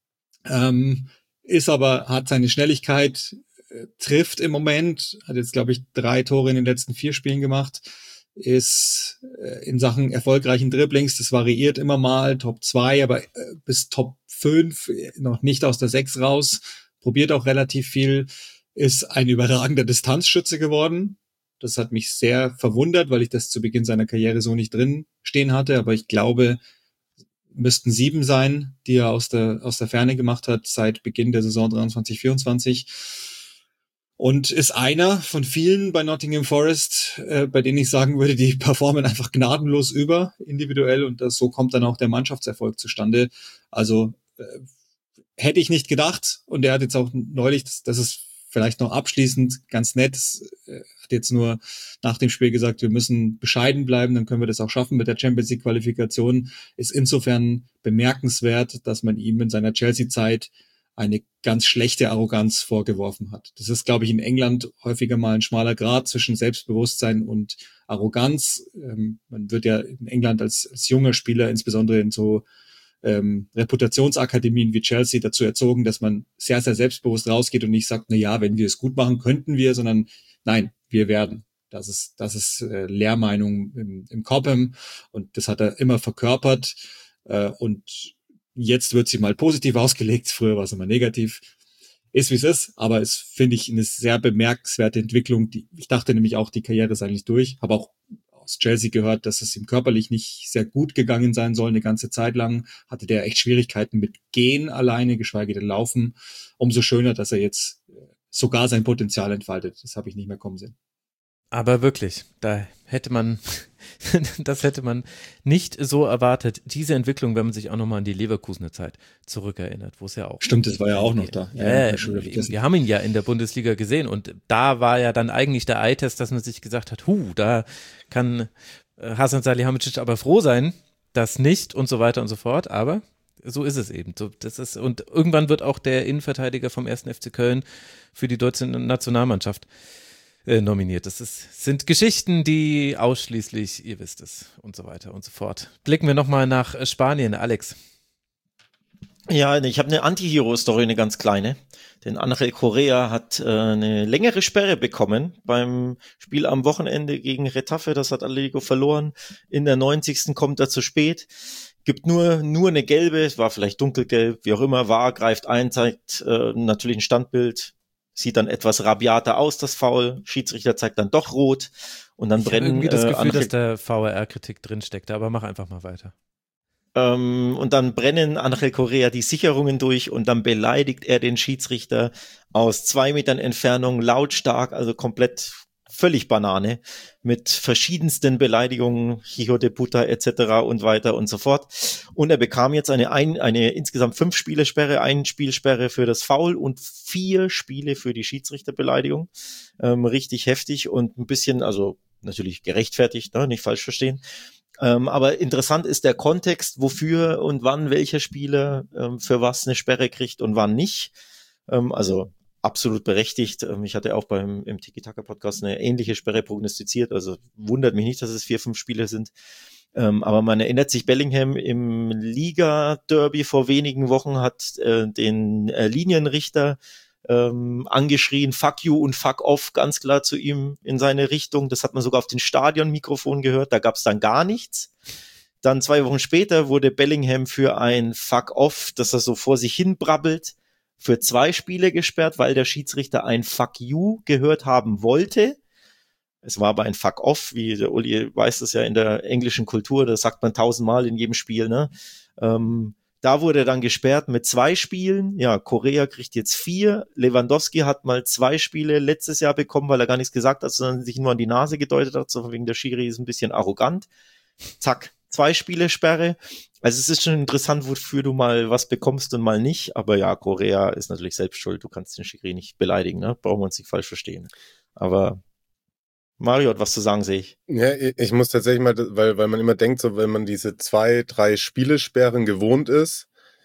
hat seine Schnelligkeit, trifft im Moment, hat jetzt, glaube ich, 3 Tore in den letzten 4 Spielen gemacht, ist in Sachen erfolgreichen Dribblings, das variiert immer mal, Top 2, aber bis Top 5, noch nicht aus der 6 raus, probiert auch relativ viel, ist ein überragender Distanzschütze geworden. Das hat mich sehr verwundert, weil ich das zu Beginn seiner Karriere so nicht drin stehen hatte, aber ich glaube, müssten 7 sein, die er aus der Ferne gemacht hat seit Beginn der Saison 23/24. Und ist einer von vielen bei Nottingham Forest, bei denen ich sagen würde, die performen einfach gnadenlos über individuell und so kommt dann auch der Mannschaftserfolg zustande. Also hätte ich nicht gedacht und er hat jetzt auch neulich, das ist vielleicht noch abschließend ganz nett, hat jetzt nur nach dem Spiel gesagt, wir müssen bescheiden bleiben, dann können wir das auch schaffen mit der Champions League Qualifikation. Ist insofern bemerkenswert, dass man ihm in seiner Chelsea-Zeit eine ganz schlechte Arroganz vorgeworfen hat. Das ist, glaube ich, in England häufiger mal ein schmaler Grat zwischen Selbstbewusstsein und Arroganz. Man wird ja in England als junger Spieler, insbesondere in so Reputationsakademien wie Chelsea, dazu erzogen, dass man sehr, sehr selbstbewusst rausgeht und nicht sagt, na ja, wenn wir es gut machen, könnten wir, sondern nein, wir werden. Das ist Lehrmeinung im Cobham und das hat er immer verkörpert und jetzt wird sie mal positiv ausgelegt, früher war es immer negativ. Ist wie es ist, aber es finde ich eine sehr bemerkenswerte Entwicklung. Ich dachte nämlich auch, die Karriere ist eigentlich durch. Habe auch aus Chelsea gehört, dass es ihm körperlich nicht sehr gut gegangen sein soll. Eine ganze Zeit lang hatte der echt Schwierigkeiten mit Gehen alleine, geschweige denn Laufen. Umso schöner, dass er jetzt sogar sein Potenzial entfaltet. Das habe ich nicht mehr kommen sehen. Aber wirklich, das hätte man nicht so erwartet. Diese Entwicklung, wenn man sich auch nochmal an die Leverkusener Zeit zurückerinnert, wo es ja auch. Stimmt, das war ja auch noch da. Wir haben ihn ja in der Bundesliga gesehen und da war ja dann eigentlich der Eye-Test, dass man sich gesagt hat, da kann Hasan Salihamidzic aber froh sein, das nicht und so weiter und so fort, aber so ist es eben. Und irgendwann wird auch der Innenverteidiger vom 1. FC Köln für die deutsche Nationalmannschaft nominiert. Sind Geschichten, die ausschließlich, ihr wisst es, und so weiter und so fort. Blicken wir nochmal nach Spanien. Alex. Ja, ich habe eine Anti-Hero-Story, eine ganz kleine. Denn Angel Correa hat eine längere Sperre bekommen beim Spiel am Wochenende gegen Retafe. Das hat Atletico verloren. In der 90. kommt er zu spät. Gibt nur eine gelbe, es war vielleicht dunkelgelb, wie auch immer, greift ein, zeigt natürlich ein Standbild, sieht dann etwas rabiater aus, das Foul. Schiedsrichter zeigt dann doch rot und dann brennen. Ich habe irgendwie das Gefühl, dass der VAR-Kritik drinsteckte, aber mach einfach mal weiter. Und dann brennen Angel Correa die Sicherungen durch und dann beleidigt er den Schiedsrichter aus 2 Metern Entfernung lautstark, also komplett völlig Banane, mit verschiedensten Beleidigungen, Hijo de puta etc. und weiter und so fort. Und er bekam jetzt eine insgesamt 5 Spiele-Sperre, 1 Spielsperre für das Foul und 4 Spiele für die Schiedsrichterbeleidigung. Richtig heftig und ein bisschen, also natürlich gerechtfertigt, ne? Nicht falsch verstehen. Aber interessant ist der Kontext, wofür und wann welcher Spieler für was eine Sperre kriegt und wann nicht. Also absolut berechtigt. Ich hatte auch im Tiki-Taka-Podcast eine ähnliche Sperre prognostiziert, also wundert mich nicht, dass es 4, 5 Spiele sind. Aber man erinnert sich, Bellingham im Liga-Derby vor wenigen Wochen hat den Linienrichter angeschrien, fuck you und fuck off, ganz klar zu ihm in seine Richtung. Das hat man sogar auf den Stadionmikrofon gehört, da gab es dann gar nichts. Dann 2 Wochen später wurde Bellingham für ein fuck off, dass er so vor sich hin brabbelt, für 2 Spiele gesperrt, weil der Schiedsrichter ein fuck you gehört haben wollte. Es war aber ein fuck off, wie der Uli weiß das ja in der englischen Kultur, das sagt man 1000-mal in jedem Spiel, ne? Da wurde er dann gesperrt mit 2 Spielen. Ja, Correa kriegt jetzt 4. Lewandowski hat mal 2 Spiele letztes Jahr bekommen, weil er gar nichts gesagt hat, sondern sich nur an die Nase gedeutet hat, so wegen der Schiri ist ein bisschen arrogant. Zack, 2 Spiele Sperre. Also es ist schon interessant, wofür du mal was bekommst und mal nicht. Aber ja, Correa ist natürlich selbst schuld. Du kannst den Schiri nicht beleidigen, ne? Brauchen wir uns nicht falsch verstehen. Aber Mario hat was zu sagen, sehe ich. Ja, ich muss tatsächlich mal, weil man immer denkt, so wenn man diese 2, 3 Spielesperren gewohnt ist,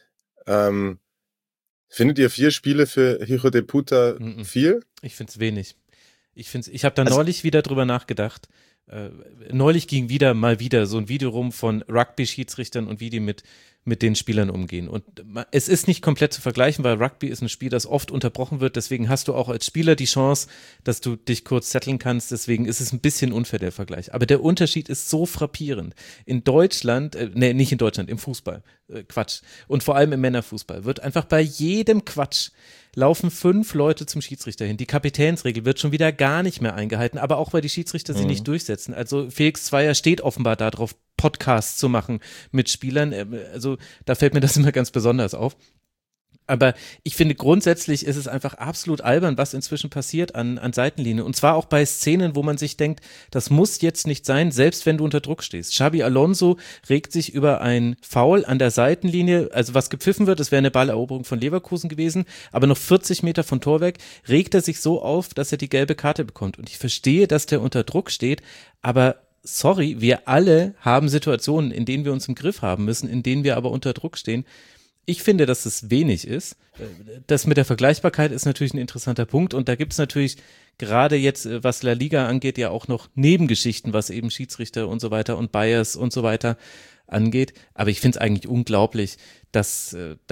findet ihr 4 Spiele für Hijo de Puta viel? Ich finde es wenig. Ich habe da neulich wieder drüber nachgedacht. Neulich ging mal wieder so ein Video rum von Rugby-Schiedsrichtern und wie die mit den Spielern umgehen. Und es ist nicht komplett zu vergleichen, weil Rugby ist ein Spiel, das oft unterbrochen wird. Deswegen hast du auch als Spieler die Chance, dass du dich kurz setteln kannst. Deswegen ist es ein bisschen unfair, der Vergleich. Aber der Unterschied ist so frappierend. In Deutschland, nicht in Deutschland, im Fußball, Quatsch. Und vor allem im Männerfußball wird einfach bei jedem Quatsch laufen 5 Leute zum Schiedsrichter hin. Die Kapitänsregel wird schon wieder gar nicht mehr eingehalten, aber auch weil die Schiedsrichter sie nicht durchsetzen. Also Felix Zweier steht offenbar darauf, Podcasts zu machen mit Spielern. Also da fällt mir das immer ganz besonders auf. Aber ich finde, grundsätzlich ist es einfach absolut albern, was inzwischen passiert an Seitenlinie. Und zwar auch bei Szenen, wo man sich denkt, das muss jetzt nicht sein, selbst wenn du unter Druck stehst. Xabi Alonso regt sich über ein Foul an der Seitenlinie, also was gepfiffen wird, es wäre eine Balleroberung von Leverkusen gewesen, aber noch 40 Meter von Tor weg, regt er sich so auf, dass er die gelbe Karte bekommt. Und ich verstehe, dass der unter Druck steht, aber sorry, wir alle haben Situationen, in denen wir uns im Griff haben müssen, in denen wir aber unter Druck stehen. Ich finde, dass es wenig ist. Das mit der Vergleichbarkeit ist natürlich ein interessanter Punkt und da gibt es natürlich gerade jetzt, was La Liga angeht, ja auch noch Nebengeschichten, was eben Schiedsrichter und so weiter und Bias und so weiter angeht. Aber ich finde es eigentlich unglaublich, dass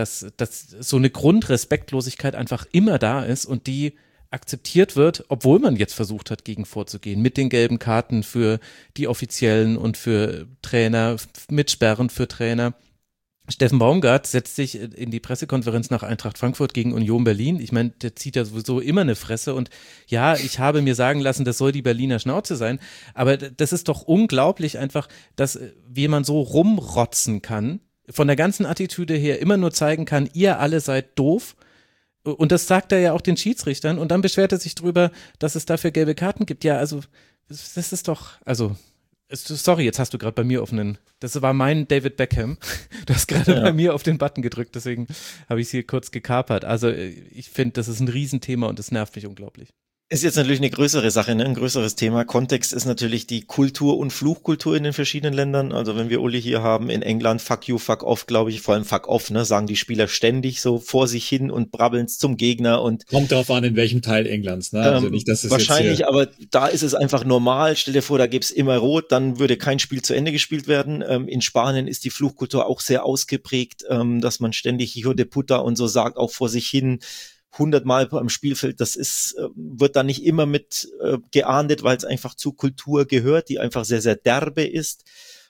so eine Grundrespektlosigkeit einfach immer da ist und die akzeptiert wird, obwohl man jetzt versucht hat, gegen vorzugehen, mit den gelben Karten für die Offiziellen und für Trainer, mit Sperren für Trainer. Steffen Baumgart setzt sich in die Pressekonferenz nach Eintracht Frankfurt gegen Union Berlin. Ich meine, der zieht ja sowieso immer eine Fresse und ja, ich habe mir sagen lassen, das soll die Berliner Schnauze sein, aber das ist doch unglaublich einfach, dass wie man so rumrotzen kann, von der ganzen Attitüde her immer nur zeigen kann, ihr alle seid doof. Und das sagt er ja auch den Schiedsrichtern und dann beschwert er sich drüber, dass es dafür gelbe Karten gibt. Ja, also das ist doch, also sorry, jetzt hast du gerade bei mir das war mein David Beckham. Du hast gerade bei mir auf den Button gedrückt, deswegen habe ich es hier kurz gekapert. Also ich finde, das ist ein Riesenthema und das nervt mich unglaublich. Ist jetzt natürlich eine größere Sache, ne? Ein größeres Thema. Kontext ist natürlich die Kultur und Fluchkultur in den verschiedenen Ländern. Also wenn wir Uli hier haben, in England, fuck you, fuck off, glaube ich, vor allem fuck off, ne? Sagen die Spieler ständig so vor sich hin und brabbeln zum Gegner und. Kommt darauf an, in welchem Teil Englands, ne? Also nicht, dass es wahrscheinlich, jetzt aber da ist es einfach normal. Stell dir vor, da gibt's immer Rot, dann würde kein Spiel zu Ende gespielt werden. In Spanien ist die Fluchkultur auch sehr ausgeprägt, dass man ständig Hijo de Puta und so sagt, auch vor sich hin. 100-mal am Spielfeld, das wird da nicht immer mit geahndet, weil es einfach zur Kultur gehört, die einfach sehr, sehr derbe ist.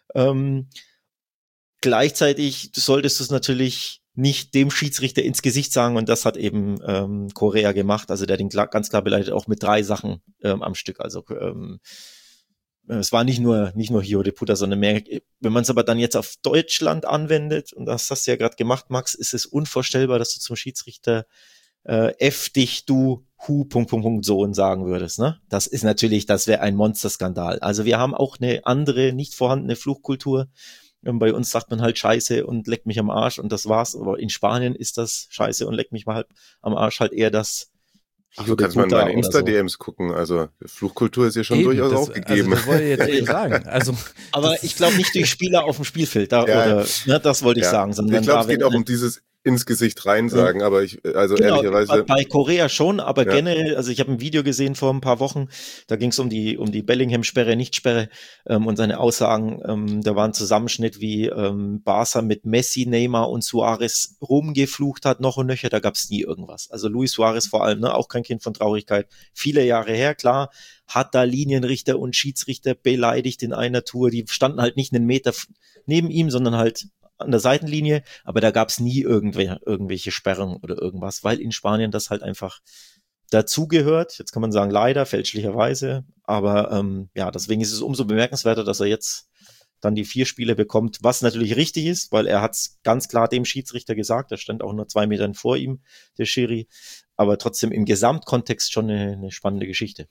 Gleichzeitig solltest du es natürlich nicht dem Schiedsrichter ins Gesicht sagen und das hat eben Correa gemacht, also der hat ihn ganz klar beleidigt, auch mit 3 Sachen am Stück, also es war nicht nur Hijo de Puta, sondern mehr, wenn man es aber dann jetzt auf Deutschland anwendet, und das hast du ja gerade gemacht, Max, ist es unvorstellbar, dass du zum Schiedsrichter F dich, du, Sohn sagen würdest, ne? Das wäre ein Monsterskandal. Also wir haben auch eine andere, nicht vorhandene Fluchkultur. Bei uns sagt man halt Scheiße und leck mich am Arsch und das war's. Aber in Spanien ist das Scheiße und leck mich mal am Arsch halt eher das. Ach, du kannst mal in meine Insta-DMs gucken. Also Fluchkultur ist ja schon durchaus auch gegeben. Also, das wollte ich jetzt eben sagen. Also, aber ich glaube nicht durch Spieler auf dem Spielfeld. Das wollte ich sagen. Sondern ich glaube, es geht auch um dieses ins Gesicht rein sagen, aber Genau, ehrlicherweise. bei Korea schon, aber Ja. generell, also ich habe ein Video gesehen vor ein paar Wochen, da ging es um die Bellingham-Sperre, Nicht-Sperre und seine Aussagen, da war ein Zusammenschnitt, wie Barca mit Messi, Neymar und Suarez rumgeflucht hat, noch und nöcher, da gab es nie irgendwas. Also Luis Suarez vor allem, ne, auch kein Kind von Traurigkeit, viele Jahre her, klar, hat da Linienrichter und Schiedsrichter beleidigt in einer Tour, die standen halt nicht einen Meter neben ihm, sondern halt an der Seitenlinie, aber da gab es nie irgendwelche Sperren oder irgendwas, weil in Spanien das halt einfach dazugehört. Jetzt kann man sagen, leider, fälschlicherweise, aber ja, deswegen ist es umso bemerkenswerter, dass er jetzt dann die 4 Spiele bekommt, was natürlich richtig ist, weil er hat es ganz klar dem Schiedsrichter gesagt, er stand auch nur 2 Metern vor ihm, der Schiri, aber trotzdem im Gesamtkontext schon eine spannende Geschichte.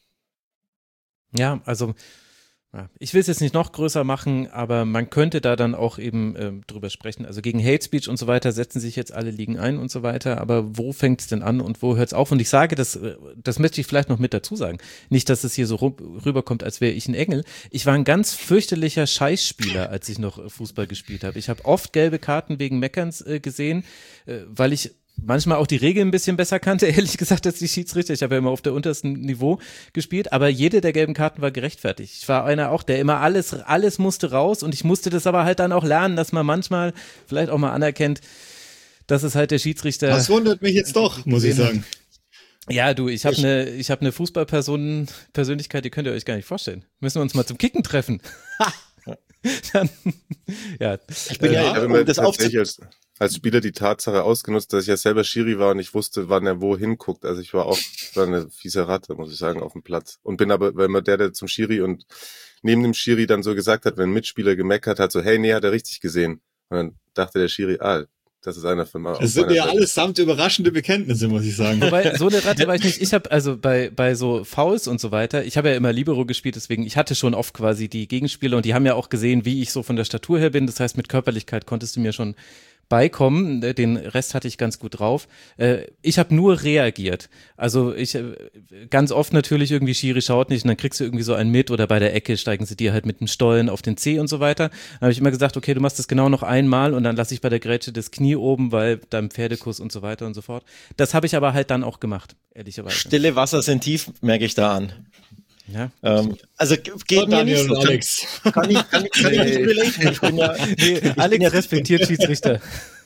Ja, also ja, ich will es jetzt nicht noch größer machen, aber man könnte da dann auch eben drüber sprechen. Also gegen Hate Speech und so weiter setzen sich jetzt alle Ligen ein und so weiter, aber wo fängt es denn an und wo hört es auf? Und ich sage, das möchte ich vielleicht noch mit dazu sagen. Nicht, dass es hier so rüberkommt, als wäre ich ein Engel. Ich war ein ganz fürchterlicher Scheißspieler, als ich noch Fußball gespielt habe. Ich habe oft gelbe Karten wegen Meckerns gesehen, weil ich manchmal auch die Regeln ein bisschen besser kannte, ehrlich gesagt, als die Schiedsrichter. Ich habe ja immer auf der untersten Niveau gespielt, aber jede der gelben Karten war gerechtfertigt. Ich war einer auch, der immer alles musste raus und ich musste das aber halt dann auch lernen, dass man manchmal vielleicht auch mal anerkennt, dass es halt der Schiedsrichter... Das wundert mich jetzt doch, muss ich sagen. Ja, du, ich habe eine Fußballpersönlichkeit, die könnt ihr euch gar nicht vorstellen. Müssen wir uns mal zum Kicken treffen. Dann, ja. Ich bin Ich habe immer tatsächlich als Spieler die Tatsache ausgenutzt, dass ich ja selber Schiri war und ich wusste, wann er wo hinguckt. Also ich war eine fiese Ratte, muss ich sagen, auf dem Platz. Und bin aber, wenn man der zum Schiri und neben dem Schiri dann so gesagt hat, wenn ein Mitspieler gemeckert hat, so, hey, nee, hat er richtig gesehen. Und dann dachte der Schiri, das ist einer von Es sind ja allesamt überraschende Bekenntnisse, muss ich sagen. Wobei, so eine Ratte war ich nicht. Ich habe also bei so Fouls und so weiter, ich habe ja immer Libero gespielt, deswegen, ich hatte schon oft quasi die Gegenspieler und die haben ja auch gesehen, wie ich so von der Statur her bin. Das heißt, mit Körperlichkeit konntest du mir schon beikommen, den Rest hatte ich ganz gut drauf. Ich habe nur reagiert. Also ich ganz oft natürlich irgendwie Schiri schaut nicht und dann kriegst du irgendwie so einen mit oder bei der Ecke steigen sie dir halt mit dem Stollen auf den Zeh und so weiter. Dann habe ich immer gesagt, okay, du machst das genau noch einmal und dann lasse ich bei der Grätsche das Knie oben, weil beim Pferdekuss und so weiter und so fort. Das habe ich aber halt dann auch gemacht, ehrlicherweise. Stille Wasser sind tief, merke ich da an. Ja. Also geht mir nicht so. Alex. Kann ich nicht relaten. Ich bin ja, Alex respektiert Schiedsrichter.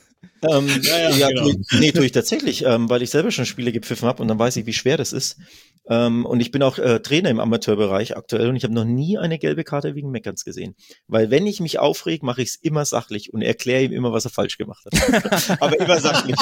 Genau. Tue ich tatsächlich, weil ich selber schon Spiele gepfiffen habe und dann weiß ich, wie schwer das ist. Und ich bin auch Trainer im Amateurbereich aktuell und ich habe noch nie eine gelbe Karte wegen Meckerns gesehen. Weil wenn ich mich aufreg, mache ich es immer sachlich und erkläre ihm immer, was er falsch gemacht hat. Aber immer sachlich.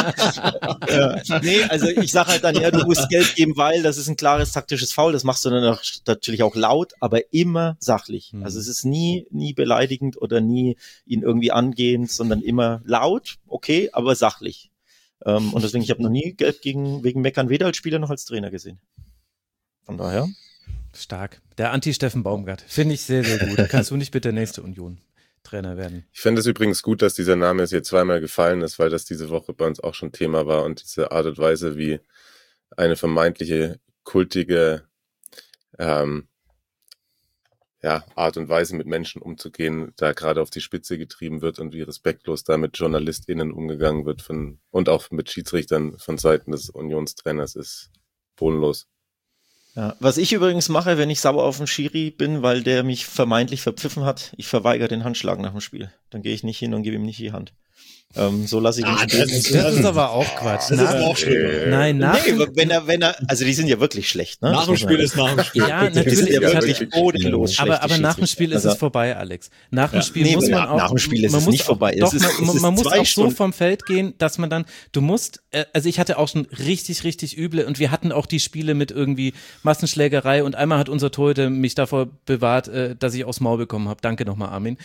Also ich sage halt dann, ja, du musst Gelb geben, weil das ist ein klares taktisches Foul. Das machst du dann natürlich auch laut, aber immer sachlich. Also es ist nie beleidigend oder nie ihn irgendwie angehend, sondern immer laut, okay, aber sachlich. Und deswegen, ich habe noch nie Gelb wegen Meckern weder als Spieler noch als Trainer gesehen. Von daher. Stark. Der Anti-Steffen Baumgart. Finde ich sehr, sehr gut. Da kannst du nicht bitte der nächste Union-Trainer werden. Ich finde es übrigens gut, dass dieser Name jetzt hier zweimal gefallen ist, weil das diese Woche bei uns auch schon Thema war und diese Art und Weise, wie eine vermeintliche kultige Art und Weise mit Menschen umzugehen, da gerade auf die Spitze getrieben wird und wie respektlos da mit JournalistInnen umgegangen wird und auch mit Schiedsrichtern von Seiten des Unionstrainers ist bodenlos. Ja, was ich übrigens mache, wenn ich sauer auf den Schiri bin, weil der mich vermeintlich verpfiffen hat, ich verweigere den Handschlag nach dem Spiel. Dann gehe ich nicht hin und gebe ihm nicht die Hand. So lasse ich ihn spielen. Das ist aber auch Quatsch. Das ist auch schlimm. Nein, wenn er, also die sind ja wirklich schlecht, ne? Nach dem Spiel ist nach dem Spiel. Ja, Die sind natürlich. ja wirklich bodenlos schlecht. Aber nach dem Spiel ist es vorbei, Alex. Nach dem Spiel muss man auch. Nach dem Spiel ist es nicht vorbei. Doch, man muss auch so vom Feld gehen, dass man dann, also ich hatte auch schon richtig, richtig üble und wir hatten auch die Spiele mit irgendwie Massenschlägerei und einmal hat unser Torhüter mich davor bewahrt, dass ich aufs Maul bekommen habe. Danke nochmal, Armin.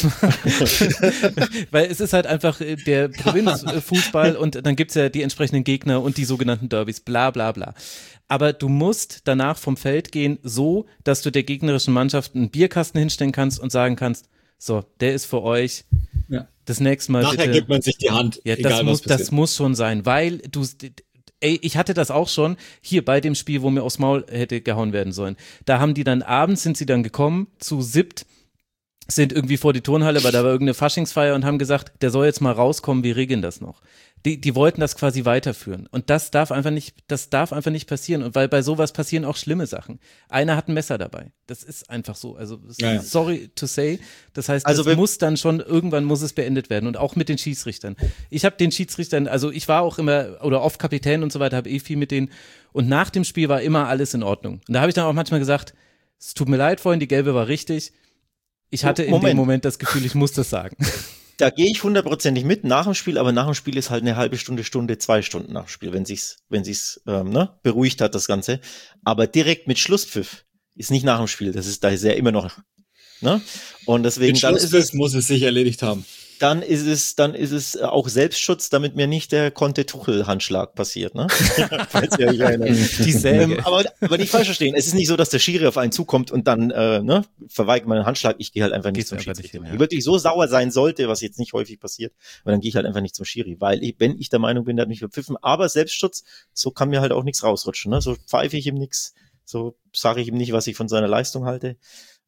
Weil es ist halt einfach der Provinzfußball und dann gibt's ja die entsprechenden Gegner und die sogenannten Derbys, bla bla bla. Aber du musst danach vom Feld gehen, so, dass du der gegnerischen Mannschaft einen Bierkasten hinstellen kannst und sagen kannst, so, der ist für euch. Ja. Das nächste Mal nachher bitte. gibt man sich die Hand. Ja, das muss schon sein, weil ich hatte das auch schon hier bei dem Spiel, wo mir aufs Maul hätte gehauen werden sollen. Da haben die dann abends, sind sie dann gekommen zu 7 sind irgendwie vor die Turnhalle, weil da war irgendeine Faschingsfeier und haben gesagt, der soll jetzt mal rauskommen, wir regeln das noch. Die wollten das quasi weiterführen. Und das darf einfach nicht passieren. Und weil bei sowas passieren auch schlimme Sachen. Einer hat ein Messer dabei. Das ist einfach so. Also, sorry to say. Das heißt, Also irgendwann muss es beendet werden. Und auch mit den Schiedsrichtern. Ich habe den Schiedsrichtern, also ich war auch immer, oder oft Kapitän und so weiter, habe viel mit denen. Und nach dem Spiel war immer alles in Ordnung. Und da habe ich dann auch manchmal gesagt, es tut mir leid vorhin, die gelbe war richtig. Ich hatte in dem Moment das Gefühl, ich muss das sagen. Da gehe ich 100%ig mit nach dem Spiel, aber nach dem Spiel ist halt eine halbe Stunde, 2 Stunden nach dem Spiel, wenn sich's beruhigt hat, das Ganze. Aber direkt mit Schlusspfiff ist nicht nach dem Spiel, da ist ja immer noch, ne? Und deswegen Mit Schlusspfiff muss es sich erledigt haben. Dann ist es auch Selbstschutz, damit mir nicht der Conte-Tuchel-Handschlag passiert, ne? Falls ihr euch erinnert. Die Säge. Aber nicht falsch verstehen. Es ist nicht so, dass der Schiri auf einen zukommt und dann verweigert man einen Handschlag. Ich gehe halt einfach nicht zum Schiedsrichter. Wenn ich wirklich so sauer sein sollte, was jetzt nicht häufig passiert, aber dann gehe ich halt einfach nicht zum Schiri, weil wenn ich der Meinung bin, der hat mich verpfiffen, aber Selbstschutz, so kann mir halt auch nichts rausrutschen, ne? So pfeife ich ihm nichts, so sage ich ihm nicht, was ich von seiner Leistung halte.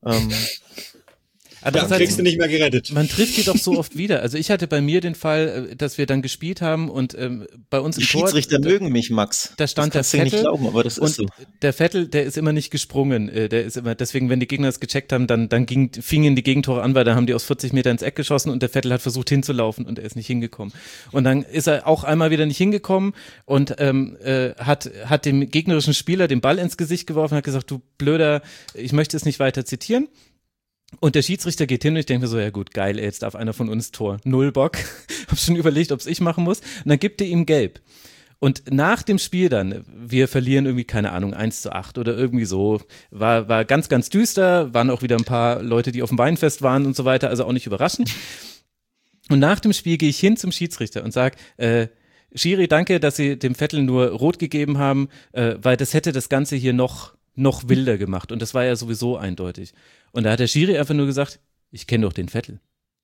Aber dann kriegst du nicht mehr gerettet. Man trifft die doch so oft wieder. Also ich hatte bei mir den Fall, dass wir dann gespielt haben und bei uns im Die Tor. Schiedsrichter mögen mich, Max. Da stand das der kannst du Vettel. nicht glauben, aber das ist so. Der Vettel, der ist immer nicht gesprungen. Der ist immer, deswegen, wenn die Gegner das gecheckt haben, dann fingen die Gegentore an, weil da haben die aus 40 Meter ins Eck geschossen und der Vettel hat versucht hinzulaufen und er ist nicht hingekommen. Und dann ist er auch einmal wieder nicht hingekommen und hat dem gegnerischen Spieler den Ball ins Gesicht geworfen und hat gesagt, du Blöder, ich möchte es nicht weiter zitieren. Und der Schiedsrichter geht hin und ich denke mir so, ja gut, geil, jetzt darf einer von uns Tor. Null Bock. Hab schon überlegt, ob es ich machen muss. Und dann gibt er ihm gelb. Und nach dem Spiel dann, wir verlieren irgendwie, keine Ahnung, 1:8 oder irgendwie so, war ganz, ganz düster, waren auch wieder ein paar Leute, die auf dem Weinfest waren und so weiter, also auch nicht überraschend. Und nach dem Spiel gehe ich hin zum Schiedsrichter und sag, Schiri, danke, dass Sie dem Vettel nur rot gegeben haben, weil das hätte das Ganze hier noch wilder gemacht. Und das war ja sowieso eindeutig. Und da hat der Schiri einfach nur gesagt, ich kenne doch den Vettel.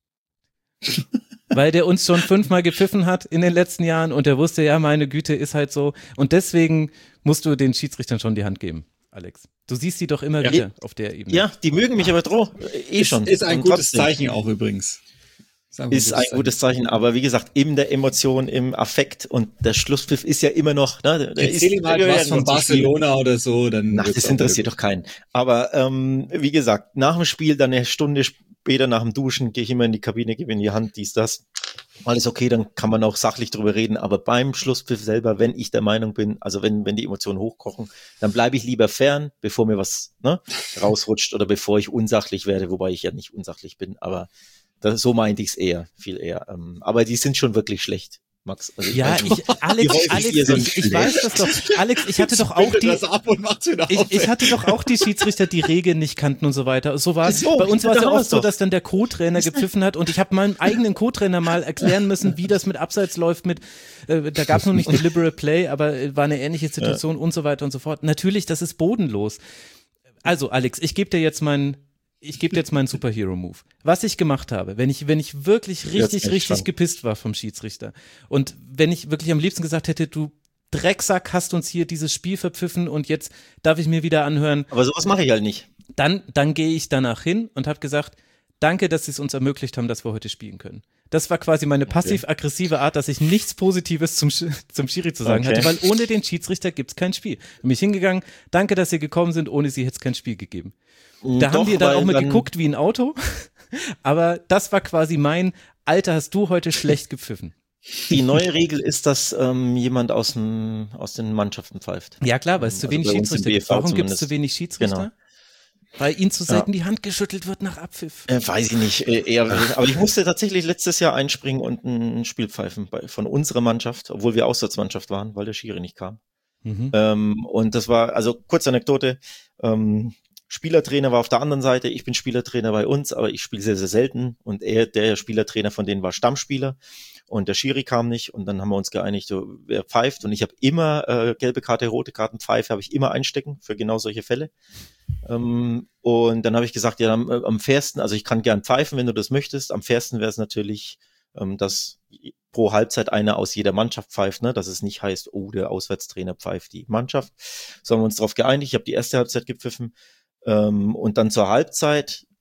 Weil der uns schon 5-mal gepfiffen hat in den letzten Jahren und der wusste, ja, meine Güte, ist halt so. Und deswegen musst du den Schiedsrichtern schon die Hand geben, Alex. Du siehst die doch immer wieder auf der Ebene. Ja, die mögen mich aber schon. Ist ein Und gutes trotzdem. Zeichen auch übrigens. Ist ein gutes Zeichen, aber wie gesagt, in der Emotion, im Affekt und der Schlusspfiff ist ja immer noch, ne? Erzähl ihm halt was von Barcelona oder so, dann. Ach, das interessiert doch keinen. Aber wie gesagt, nach dem Spiel, dann eine Stunde später nach dem Duschen, gehe ich immer in die Kabine, gebe in die Hand, das. Alles okay, dann kann man auch sachlich drüber reden, aber beim Schlusspfiff selber, wenn ich der Meinung bin, also wenn die Emotionen hochkochen, dann bleibe ich lieber fern, bevor mir was rausrutscht oder bevor ich unsachlich werde, wobei ich ja nicht unsachlich bin, aber so meinte ich es viel eher. Aber die sind schon wirklich schlecht, Max. Also ja, Alex, ich weiß das doch. Alex, ich hatte doch auch ich hatte doch auch die Schiedsrichter, die Regeln nicht kannten und so weiter. So war es. Bei uns war es ja oft so, dass dann der Co-Trainer gepfiffen hat und ich habe meinem eigenen Co-Trainer mal erklären müssen, wie das mit Abseits läuft da gab es noch nicht Deliberate Play, aber war eine ähnliche Situation und so weiter und so fort. Natürlich, das ist bodenlos. Also, Alex, ich gebe dir jetzt meinen Superhero-Move. Was ich gemacht habe, wenn ich wirklich richtig gepisst war vom Schiedsrichter und wenn ich wirklich am liebsten gesagt hätte, du Drecksack, hast uns hier dieses Spiel verpfiffen und jetzt darf ich mir wieder anhören. Aber sowas mache ich halt nicht. Dann gehe ich danach hin und habe gesagt, danke, dass Sie es uns ermöglicht haben, dass wir heute spielen können. Das war quasi meine passiv-aggressive Art, dass ich nichts Positives zum Schiri zu sagen hatte, weil ohne den Schiedsrichter gibt's kein Spiel. Bin ich hingegangen, danke, dass Sie gekommen sind, ohne Sie hätte es kein Spiel gegeben. Da haben wir dann auch mal geguckt wie ein Auto, aber das war quasi mein, Alter, hast du heute schlecht gepfiffen. Die neue Regel ist, dass jemand aus den Mannschaften pfeift. Ja klar, weil es zu wenig Schiedsrichter gibt. Warum gibt es zu wenig Schiedsrichter? Genau. Weil ihnen zu selten die Hand geschüttelt wird nach Abpfiff. Weiß ich nicht, eher. Aber ich musste tatsächlich letztes Jahr einspringen und ein Spiel pfeifen von unserer Mannschaft, obwohl wir Auswärtsmannschaft waren, weil der Schiri nicht kam. Und das war, also kurze Anekdote, Spielertrainer war auf der anderen Seite, ich bin Spielertrainer bei uns, aber ich spiele sehr, sehr selten und der Spielertrainer von denen war Stammspieler und der Schiri kam nicht und dann haben wir uns geeinigt, wer pfeift und ich habe immer gelbe Karte, rote Karten, Pfeife habe ich immer einstecken für genau solche Fälle. Und dann habe ich gesagt, ja, am fairsten, also ich kann gern pfeifen, wenn du das möchtest, am fairsten wäre es natürlich, dass pro Halbzeit einer aus jeder Mannschaft pfeift, ne, dass es nicht heißt, oh, der Auswärtstrainer pfeift die Mannschaft, so haben wir uns darauf geeinigt, ich habe die erste Halbzeit gepfiffen und dann zur Halbzeit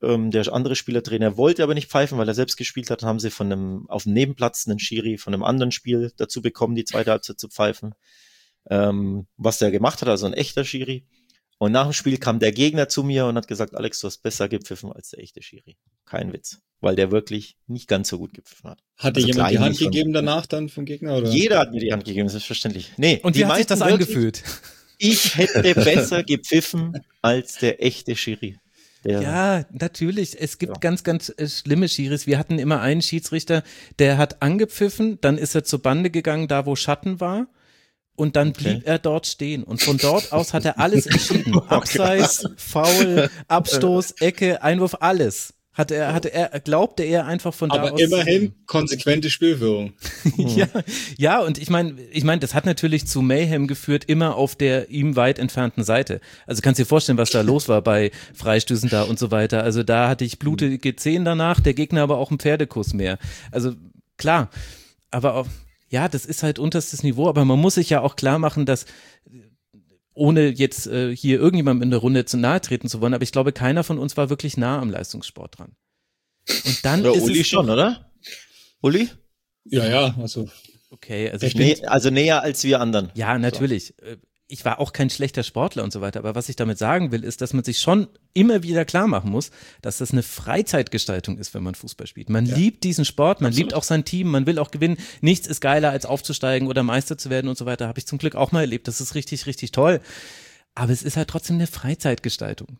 der andere Spielertrainer wollte aber nicht pfeifen, weil er selbst gespielt hat. Dann haben sie auf dem Nebenplatz einen Schiri von einem anderen Spiel dazu bekommen, die zweite Halbzeit zu pfeifen. Was der gemacht hat, also ein echter Schiri. Und nach dem Spiel kam der Gegner zu mir und hat gesagt, Alex, du hast besser gepfiffen als der echte Schiri. Kein Witz. Weil der wirklich nicht ganz so gut gepfiffen hat. Hat dir Also jemand die Hand schon. gegeben danach dann vom Gegner? Oder? Jeder hat mir die Hand gegeben, selbstverständlich. Nee, Und wie hat sich das meinten wirklich, angefühlt? ich hätte besser gepfiffen als der echte Schiri. Ja, natürlich. Es gibt ganz, ganz schlimme Schiris. Wir hatten immer einen Schiedsrichter, der hat angepfiffen, dann ist er zur Bande gegangen, da wo Schatten war. Und dann blieb er dort stehen. Und von dort aus hat er alles entschieden. Abseits, Foul, Abstoß, Ecke, Einwurf, alles. Glaubte er einfach von da aus. Aber immerhin konsequente Spielführung. ja, und ich meine, das hat natürlich zu Mayhem geführt, immer auf der ihm weit entfernten Seite. Also kannst dir vorstellen, was da los war bei Freistößen da und so weiter. Also da hatte ich blutige Zehen danach, der Gegner aber auch einen Pferdekuss mehr. Also klar, aber auch, ja, das ist halt unterstes Niveau, aber man muss sich ja auch klar machen, dass, ohne jetzt hier irgendjemandem in der Runde zu nahe treten zu wollen, aber ich glaube, keiner von uns war wirklich nah am Leistungssport dran. Und dann ist Uli es schon, oder? Uli? Ja, also. Okay, also also näher als wir anderen. Ja, natürlich. Ich war auch kein schlechter Sportler und so weiter, aber was ich damit sagen will, ist, dass man sich schon immer wieder klar machen muss, dass das eine Freizeitgestaltung ist, wenn man Fußball spielt. Man liebt diesen Sport, man liebt auch sein Team, man will auch gewinnen. Nichts ist geiler, als aufzusteigen oder Meister zu werden und so weiter. Habe ich zum Glück auch mal erlebt. Das ist richtig, richtig toll. Aber es ist halt trotzdem eine Freizeitgestaltung.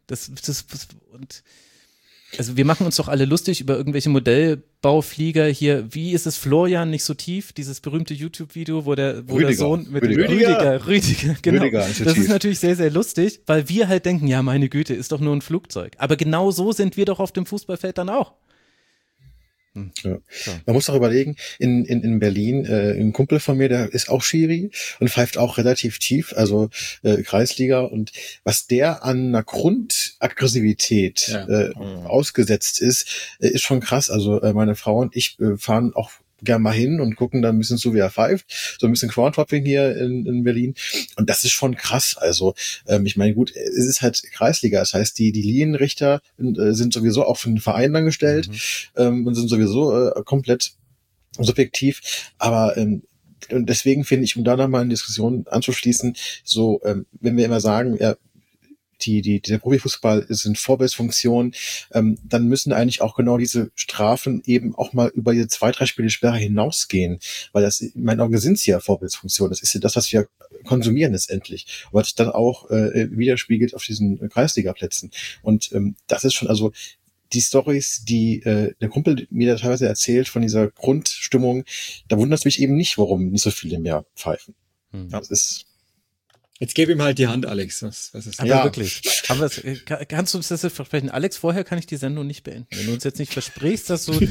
Also wir machen uns doch alle lustig über irgendwelche Modellbauflieger hier. Wie ist es, Florian, nicht so tief? Dieses berühmte YouTube-Video, wo der Sohn mit Rüdiger, genau. Rüdiger, das ist natürlich sehr, sehr lustig, weil wir halt denken, ja, meine Güte, ist doch nur ein Flugzeug. Aber genau so sind wir doch auf dem Fußballfeld dann auch. Ja. Man muss auch überlegen, in Berlin, ein Kumpel von mir, der ist auch Schiri und pfeift auch relativ tief, also Kreisliga, und was der an einer Grundaggressivität ausgesetzt ist schon krass. Also meine Frau und ich fahren auch gern mal hin und gucken dann ein bisschen zu, wie er pfeift. So ein bisschen Crowdhopping hier in Berlin. Und das ist schon krass. Also ich meine, gut, es ist halt Kreisliga. Das heißt, die Linienrichter sind sowieso auch von den Vereinen angestellt und sind sowieso komplett subjektiv. Aber und deswegen finde ich, um da nochmal eine Diskussion anzuschließen, so, wenn wir immer sagen, ja, der Profifußball sind Vorbildfunktionen, dann müssen eigentlich auch genau diese Strafen eben auch mal über die 2-3 Spiele Sperre hinausgehen, weil das, in meinen Augen sind sie ja Vorbildfunktionen. Das ist ja das, was wir konsumieren letztendlich, und was sich dann auch widerspiegelt auf diesen Kreisligaplätzen. Und das ist schon, also die Storys, die der Kumpel mir da teilweise erzählt von dieser Grundstimmung, da wundert es mich eben nicht, warum nicht so viele mehr pfeifen. Das ist... Jetzt gib ihm halt die Hand, Alex. Was ist aber wirklich. Aber kannst du uns das jetzt versprechen? Alex, vorher kann ich die Sendung nicht beenden. Wenn du uns jetzt nicht versprichst, dass du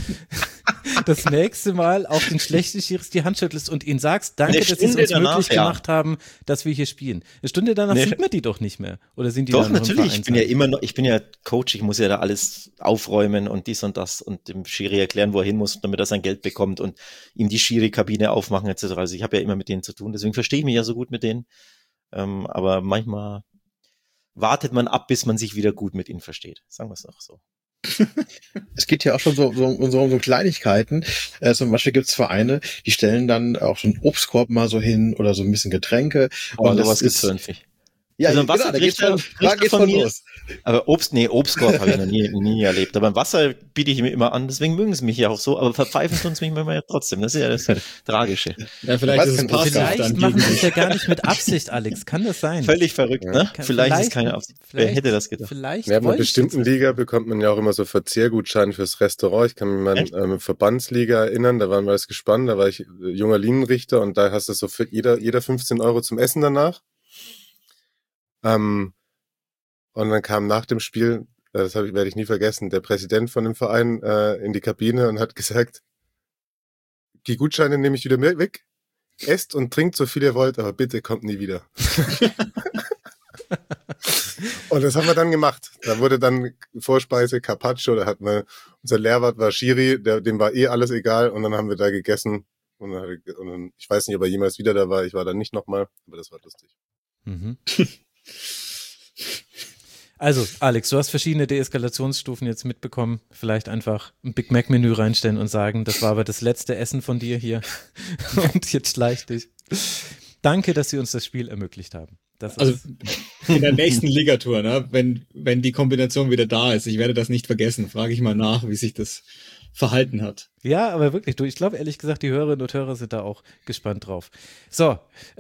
das nächste Mal auch den schlechten Schiris die Hand schüttelst und ihnen sagst, danke, dass sie es uns möglich gemacht haben, dass wir hier spielen. Eine Stunde danach sieht man die doch nicht mehr. Oder sind die doch, dann noch natürlich. Ich bin ja Coach, ich muss ja da alles aufräumen und dies und das und dem Schiri erklären, wo er hin muss, damit er sein Geld bekommt und ihm die Schiri-Kabine aufmachen etc. Also ich habe ja immer mit denen zu tun, deswegen verstehe ich mich ja so gut mit denen. Aber manchmal wartet man ab, bis man sich wieder gut mit ihnen versteht. Sagen wir es auch so. Es geht ja auch schon so Kleinigkeiten. Zum Beispiel gibt's Vereine, die stellen dann auch so einen Obstkorb mal so hin oder so ein bisschen Getränke. Und sowas ist zünftig. Ja, also genau, da geht's schon los. Aber Obstkorb habe ich noch nie erlebt. Aber im Wasser biete ich mir immer an, deswegen mögen sie mich ja auch so, aber verpfeifen tun sie mich manchmal ja trotzdem. Das ist ja das Tragische. Ja, vielleicht ist es passiv. Vielleicht machen sie es ja gar nicht mit Absicht, Alex. Kann das sein? Völlig verrückt, ne? Vielleicht ist keine Absicht. Wer hätte das gedacht? Vielleicht ja, in einer bestimmten Liga bekommt man ja auch immer so Verzehrgutscheine fürs Restaurant. Ich kann mich an Verbandsliga erinnern, da waren wir alles gespannt, da war ich junger Linienrichter und da hast du so für jeder 15 € zum Essen danach. Und dann kam nach dem Spiel, werde ich nie vergessen, der Präsident von dem Verein in die Kabine und hat gesagt, die Gutscheine nehme ich wieder weg, esst und trinkt so viel ihr wollt, aber bitte kommt nie wieder. Und das haben wir dann gemacht. Da wurde dann Vorspeise, Carpaccio, unser Lehrwart war Schiri, dem war alles egal, und dann haben wir da gegessen und dann, ich weiß nicht, ob er jemals wieder da war, ich war da nicht nochmal, aber das war lustig. Mhm. Also, Alex, du hast verschiedene Deeskalationsstufen jetzt mitbekommen. Vielleicht einfach ein Big Mac-Menü reinstellen und sagen, das war aber das letzte Essen von dir hier. Und jetzt schleich dich. Danke, dass Sie uns das Spiel ermöglicht haben. Also in der nächsten Ligatour, ne, wenn die Kombination wieder da ist, ich werde das nicht vergessen, frage ich mal nach, wie sich das verhalten hat. Ja, aber wirklich, ich glaube ehrlich gesagt, die Hörerinnen und Hörer sind da auch gespannt drauf. So,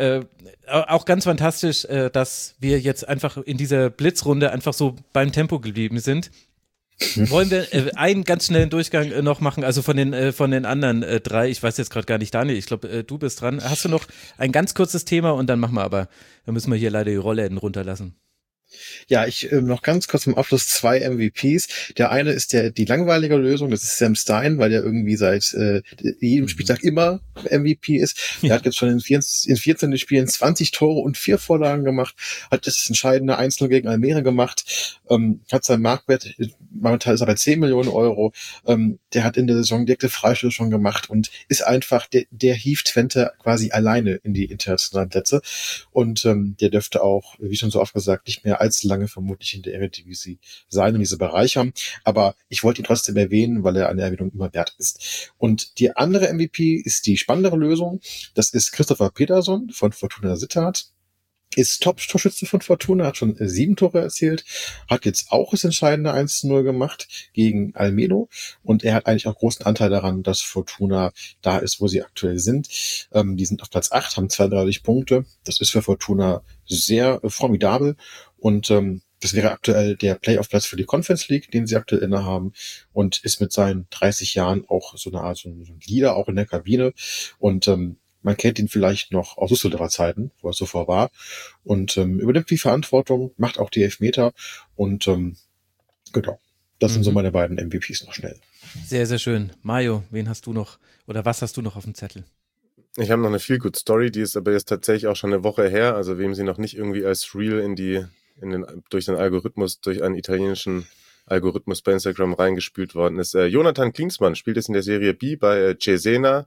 auch ganz fantastisch, dass wir jetzt einfach in dieser Blitzrunde einfach so beim Tempo geblieben sind. Wollen wir einen ganz schnellen Durchgang noch machen, also von den anderen drei, ich weiß jetzt gerade gar nicht, Daniel, ich glaube, du bist dran. Hast du noch ein ganz kurzes Thema und dann machen wir aber, dann müssen wir hier leider die Rollläden runterlassen. Ja, ich noch ganz kurz zum Abschluss 2 MVPs. Der eine ist die langweilige Lösung, das ist Sam Stein, weil der irgendwie seit jedem Spieltag immer MVP ist. Der hat jetzt schon in 14 Spielen 20 Tore und 4 Vorlagen gemacht, hat das entscheidende 1-0 gegen Almere gemacht, hat seinen Marktwert, momentan ist er bei 10 Millionen Euro, der hat in der Saison direkte Freistöße schon gemacht und ist einfach, der hieft Twente quasi alleine in die internationalen Plätze und der dürfte auch, wie schon so oft gesagt, nicht mehr allzu lange vermutlich in der Eredivisie sein und diese bereichern. Aber ich wollte ihn trotzdem erwähnen, weil er eine Erwähnung immer wert ist. Und die andere MVP ist die spannendere Lösung. Das ist Christopher Peterson von Fortuna Sittard. Ist Top-Torschütze von Fortuna, hat schon 7 Tore erzielt, hat jetzt auch das entscheidende 1-0 gemacht gegen Almelo und er hat eigentlich auch großen Anteil daran, dass Fortuna da ist, wo sie aktuell sind. Die sind auf Platz 8, haben 32 Punkte. Das ist für Fortuna sehr formidabel und das wäre aktuell der Playoff-Platz für die Conference League, den sie aktuell innehaben und ist mit seinen 30 Jahren auch so eine Art so ein Leader auch in der Kabine und man kennt ihn vielleicht noch aus Düsseldorfer Zeiten, wo er zuvor war und übernimmt die Verantwortung, macht auch die Elfmeter und genau, das sind so meine beiden MVPs noch schnell. Sehr, sehr schön. Mario, wen hast du noch oder was hast du noch auf dem Zettel? Ich habe noch eine Feel-Good-Story, die ist aber jetzt tatsächlich auch schon eine Woche her, also wem sie noch nicht irgendwie als Reel durch den Algorithmus, durch einen italienischen Algorithmus bei Instagram reingespült worden ist. Jonathan Klinsmann spielt jetzt in der Serie B bei Cesena.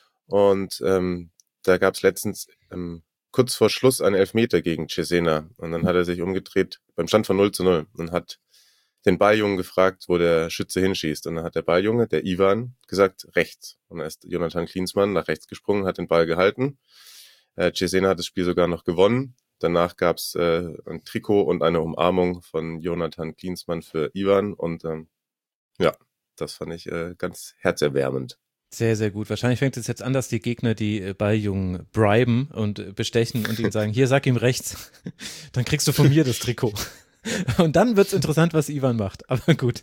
Und da gab es letztens kurz vor Schluss einen Elfmeter gegen Cesena. Und dann hat er sich umgedreht beim Stand von 0-0 und hat den Balljungen gefragt, wo der Schütze hinschießt. Und dann hat der Balljunge, der Ivan, gesagt, rechts. Und dann ist Jonathan Klinsmann nach rechts gesprungen, hat den Ball gehalten. Cesena hat das Spiel sogar noch gewonnen. Danach gab es ein Trikot und eine Umarmung von Jonathan Klinsmann für Ivan. Und ja, das fand ich ganz herzerwärmend. Sehr, sehr gut. Wahrscheinlich fängt es jetzt an, dass die Gegner die Balljungen briben und bestechen und ihnen sagen, hier, sag ihm rechts, dann kriegst du von mir das Trikot. Und dann wird's interessant, was Ivan macht. Aber gut.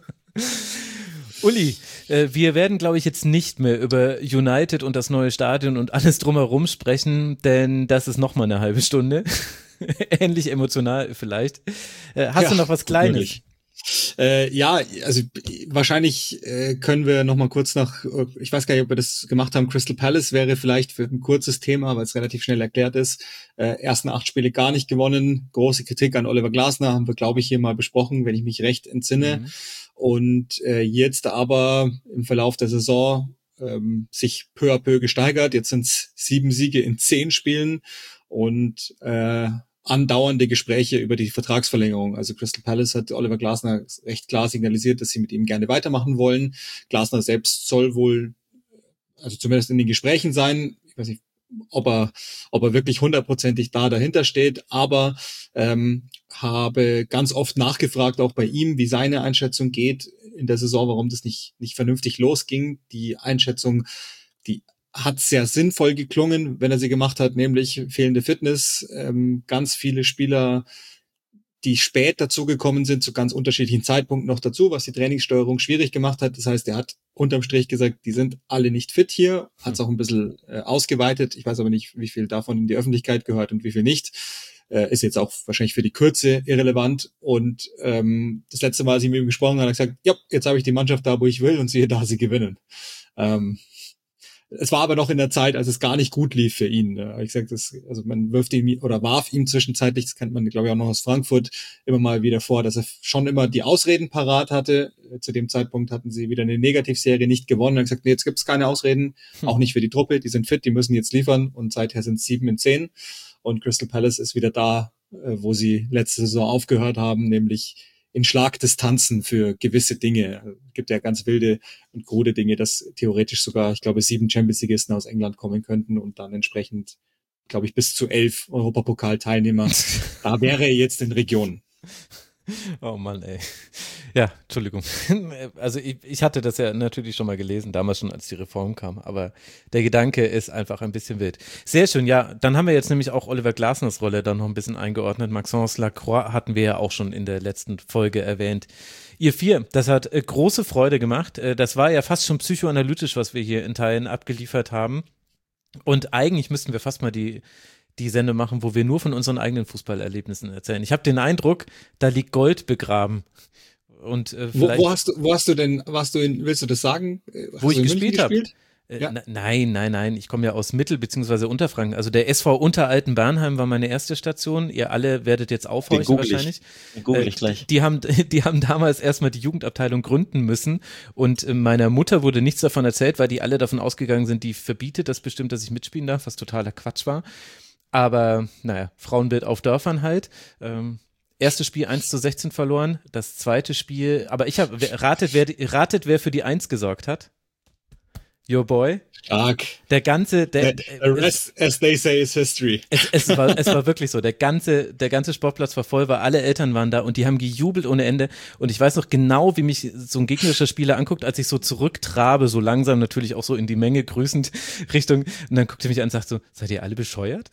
Uli, wir werden, glaube ich, jetzt nicht mehr über United und das neue Stadion und alles drumherum sprechen, denn das ist noch mal eine halbe Stunde. Ähnlich emotional vielleicht. Hast du noch was Kleines? Möglich. Ja, also wahrscheinlich können wir noch mal kurz ich weiß gar nicht, ob wir das gemacht haben, Crystal Palace wäre vielleicht für ein kurzes Thema, weil es relativ schnell erklärt ist. Ersten 8 Spiele gar nicht gewonnen, große Kritik an Oliver Glasner, haben wir, glaube ich, hier mal besprochen, wenn ich mich recht entsinne. Und jetzt aber im Verlauf der Saison sich peu à peu gesteigert. Jetzt sind es 7 Siege in 10 Spielen und andauernde Gespräche über die Vertragsverlängerung. Also Crystal Palace hat Oliver Glasner recht klar signalisiert, dass sie mit ihm gerne weitermachen wollen. Glasner selbst soll wohl, also zumindest in den Gesprächen sein, ich weiß nicht, ob er wirklich 100%ig dahinter steht, aber habe ganz oft nachgefragt, auch bei ihm, wie seine Einschätzung geht in der Saison, warum das nicht vernünftig losging. Die Einschätzung, die hat sehr sinnvoll geklungen, wenn er sie gemacht hat, nämlich fehlende Fitness, ganz viele Spieler, die spät dazugekommen sind, zu ganz unterschiedlichen Zeitpunkten noch dazu, was die Trainingssteuerung schwierig gemacht hat. Das heißt, er hat unterm Strich gesagt, die sind alle nicht fit hier, hat es auch ein bisschen ausgeweitet. Ich weiß aber nicht, wie viel davon in die Öffentlichkeit gehört und wie viel nicht. Ist jetzt auch wahrscheinlich für die Kürze irrelevant. Und das letzte Mal, als ich mit ihm gesprochen habe, hat er gesagt, ja, jetzt habe ich die Mannschaft da, wo ich will und siehe da, sie gewinnen. Es war aber noch in der Zeit, als es gar nicht gut lief für ihn. Ich sag das, also man warf ihm zwischenzeitlich, das kennt man, glaube ich, auch noch aus Frankfurt, immer mal wieder vor, dass er schon immer die Ausreden parat hatte. Zu dem Zeitpunkt hatten sie wieder eine Negativserie nicht gewonnen. Er hat gesagt, nee, jetzt gibt's keine Ausreden, auch nicht für die Truppe, die sind fit, die müssen jetzt liefern und seither sind es 7 in 10 und Crystal Palace ist wieder da, wo sie letzte Saison aufgehört haben, nämlich in Schlagdistanzen für gewisse Dinge. Es gibt ja ganz wilde und krude Dinge, dass theoretisch sogar, ich glaube, 7 Champions-Ligisten aus England kommen könnten und dann entsprechend, glaube ich, bis zu 11 Europapokal-Teilnehmer. Da wäre er jetzt in Regionen. Oh Mann, ey. Ja, Entschuldigung. Also ich hatte das ja natürlich schon mal gelesen, damals schon, als die Reform kam, aber der Gedanke ist einfach ein bisschen wild. Sehr schön, ja, dann haben wir jetzt nämlich auch Oliver Glasners Rolle dann noch ein bisschen eingeordnet. Maxence Lacroix hatten wir ja auch schon in der letzten Folge erwähnt. Ihr 4, das hat große Freude gemacht. Das war ja fast schon psychoanalytisch, was wir hier in Teilen abgeliefert haben. Und eigentlich müssten wir fast mal die Sendung machen, wo wir nur von unseren eigenen Fußballerlebnissen erzählen. Ich habe den Eindruck, da liegt Gold begraben. Und vielleicht willst du das sagen? Wo ich gespielt habe? Ja. Nein. Ich komme ja aus Mittel- bzw. Unterfranken. Also der SV Unteralten-Bernheim war meine erste Station. Ihr alle werdet jetzt aufhorchen wahrscheinlich. Google ich gleich. Die haben damals erstmal die Jugendabteilung gründen müssen und meiner Mutter wurde nichts davon erzählt, weil die alle davon ausgegangen sind, die verbietet das bestimmt, dass ich mitspielen darf, was totaler Quatsch war. Aber naja, Frauenbild auf Dörfern halt. Erstes Spiel 1:16 verloren, das zweite Spiel, aber ratet, wer für die 1 gesorgt hat? Your boy. Stark. Der ganze, the rest, as they say, is history. Es war wirklich so. Der ganze Sportplatz war voll, weil alle Eltern waren da und die haben gejubelt ohne Ende. Und ich weiß noch genau, wie mich so ein gegnerischer Spieler anguckt, als ich so zurücktrabe, so langsam natürlich auch so in die Menge grüßend Richtung. Und dann guckt er mich an und sagt so, seid ihr alle bescheuert?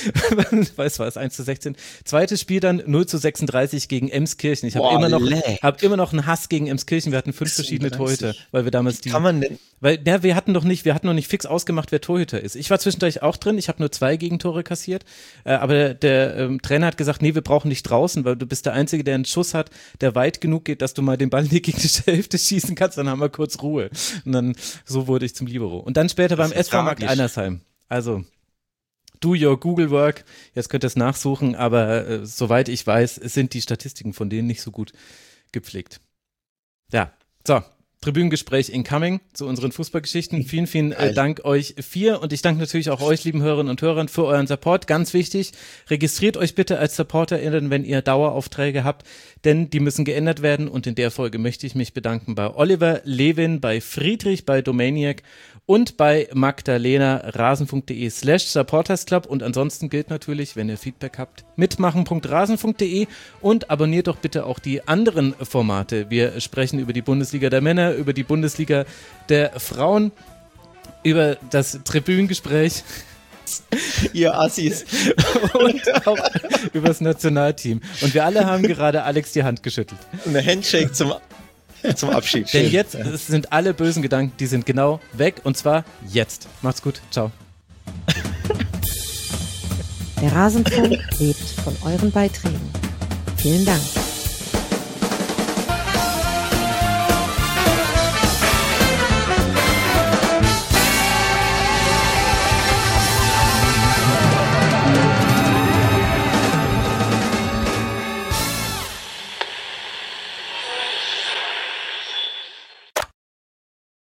Weiß was, 1:16. Zweites Spiel dann 0:36 gegen Emskirchen. Ich habe immer noch einen Hass gegen Emskirchen. Wir hatten 5 verschiedene Torhüter, weil wir damals Kann man denn? Weil, ja, wir hatten noch nicht fix ausgemacht, wer Torhüter ist. Ich war zwischendurch auch drin, ich habe nur 2 Gegentore kassiert, aber der Trainer hat gesagt, nee, wir brauchen dich draußen, weil du bist der Einzige, der einen Schuss hat, der weit genug geht, dass du mal den Ball in die gegnerische Hälfte schießen kannst, dann haben wir kurz Ruhe. Und dann, so wurde ich zum Libero. Und dann später beim SV Markt Einersheim. Also, do your Google work, jetzt könnt ihr es nachsuchen, aber soweit ich weiß, sind die Statistiken von denen nicht so gut gepflegt. Ja, so. Tribünengespräch incoming zu unseren Fußballgeschichten. Vielen Dank euch 4 und ich danke natürlich auch euch, lieben Hörerinnen und Hörern, für euren Support. Ganz wichtig, registriert euch bitte als SupporterInnen, wenn ihr Daueraufträge habt, denn die müssen geändert werden und in der Folge möchte ich mich bedanken bei Oliver, Levin, bei Friedrich, bei Domaniac und bei Magdalena, rasen.de/supportersclub und ansonsten gilt natürlich, wenn ihr Feedback habt, mitmachen.rasen.de und abonniert doch bitte auch die anderen Formate. Wir sprechen über die Bundesliga der Männer, über die Bundesliga der Frauen, über das Tribünengespräch. Ihr Assis. Und auch über das Nationalteam. Und wir alle haben gerade Alex die Hand geschüttelt. Eine Handshake zum Abschied. Denn jetzt sind alle bösen Gedanken, die sind genau weg und zwar jetzt. Macht's gut. Ciao. Der Rasenfunk lebt von euren Beiträgen. Vielen Dank.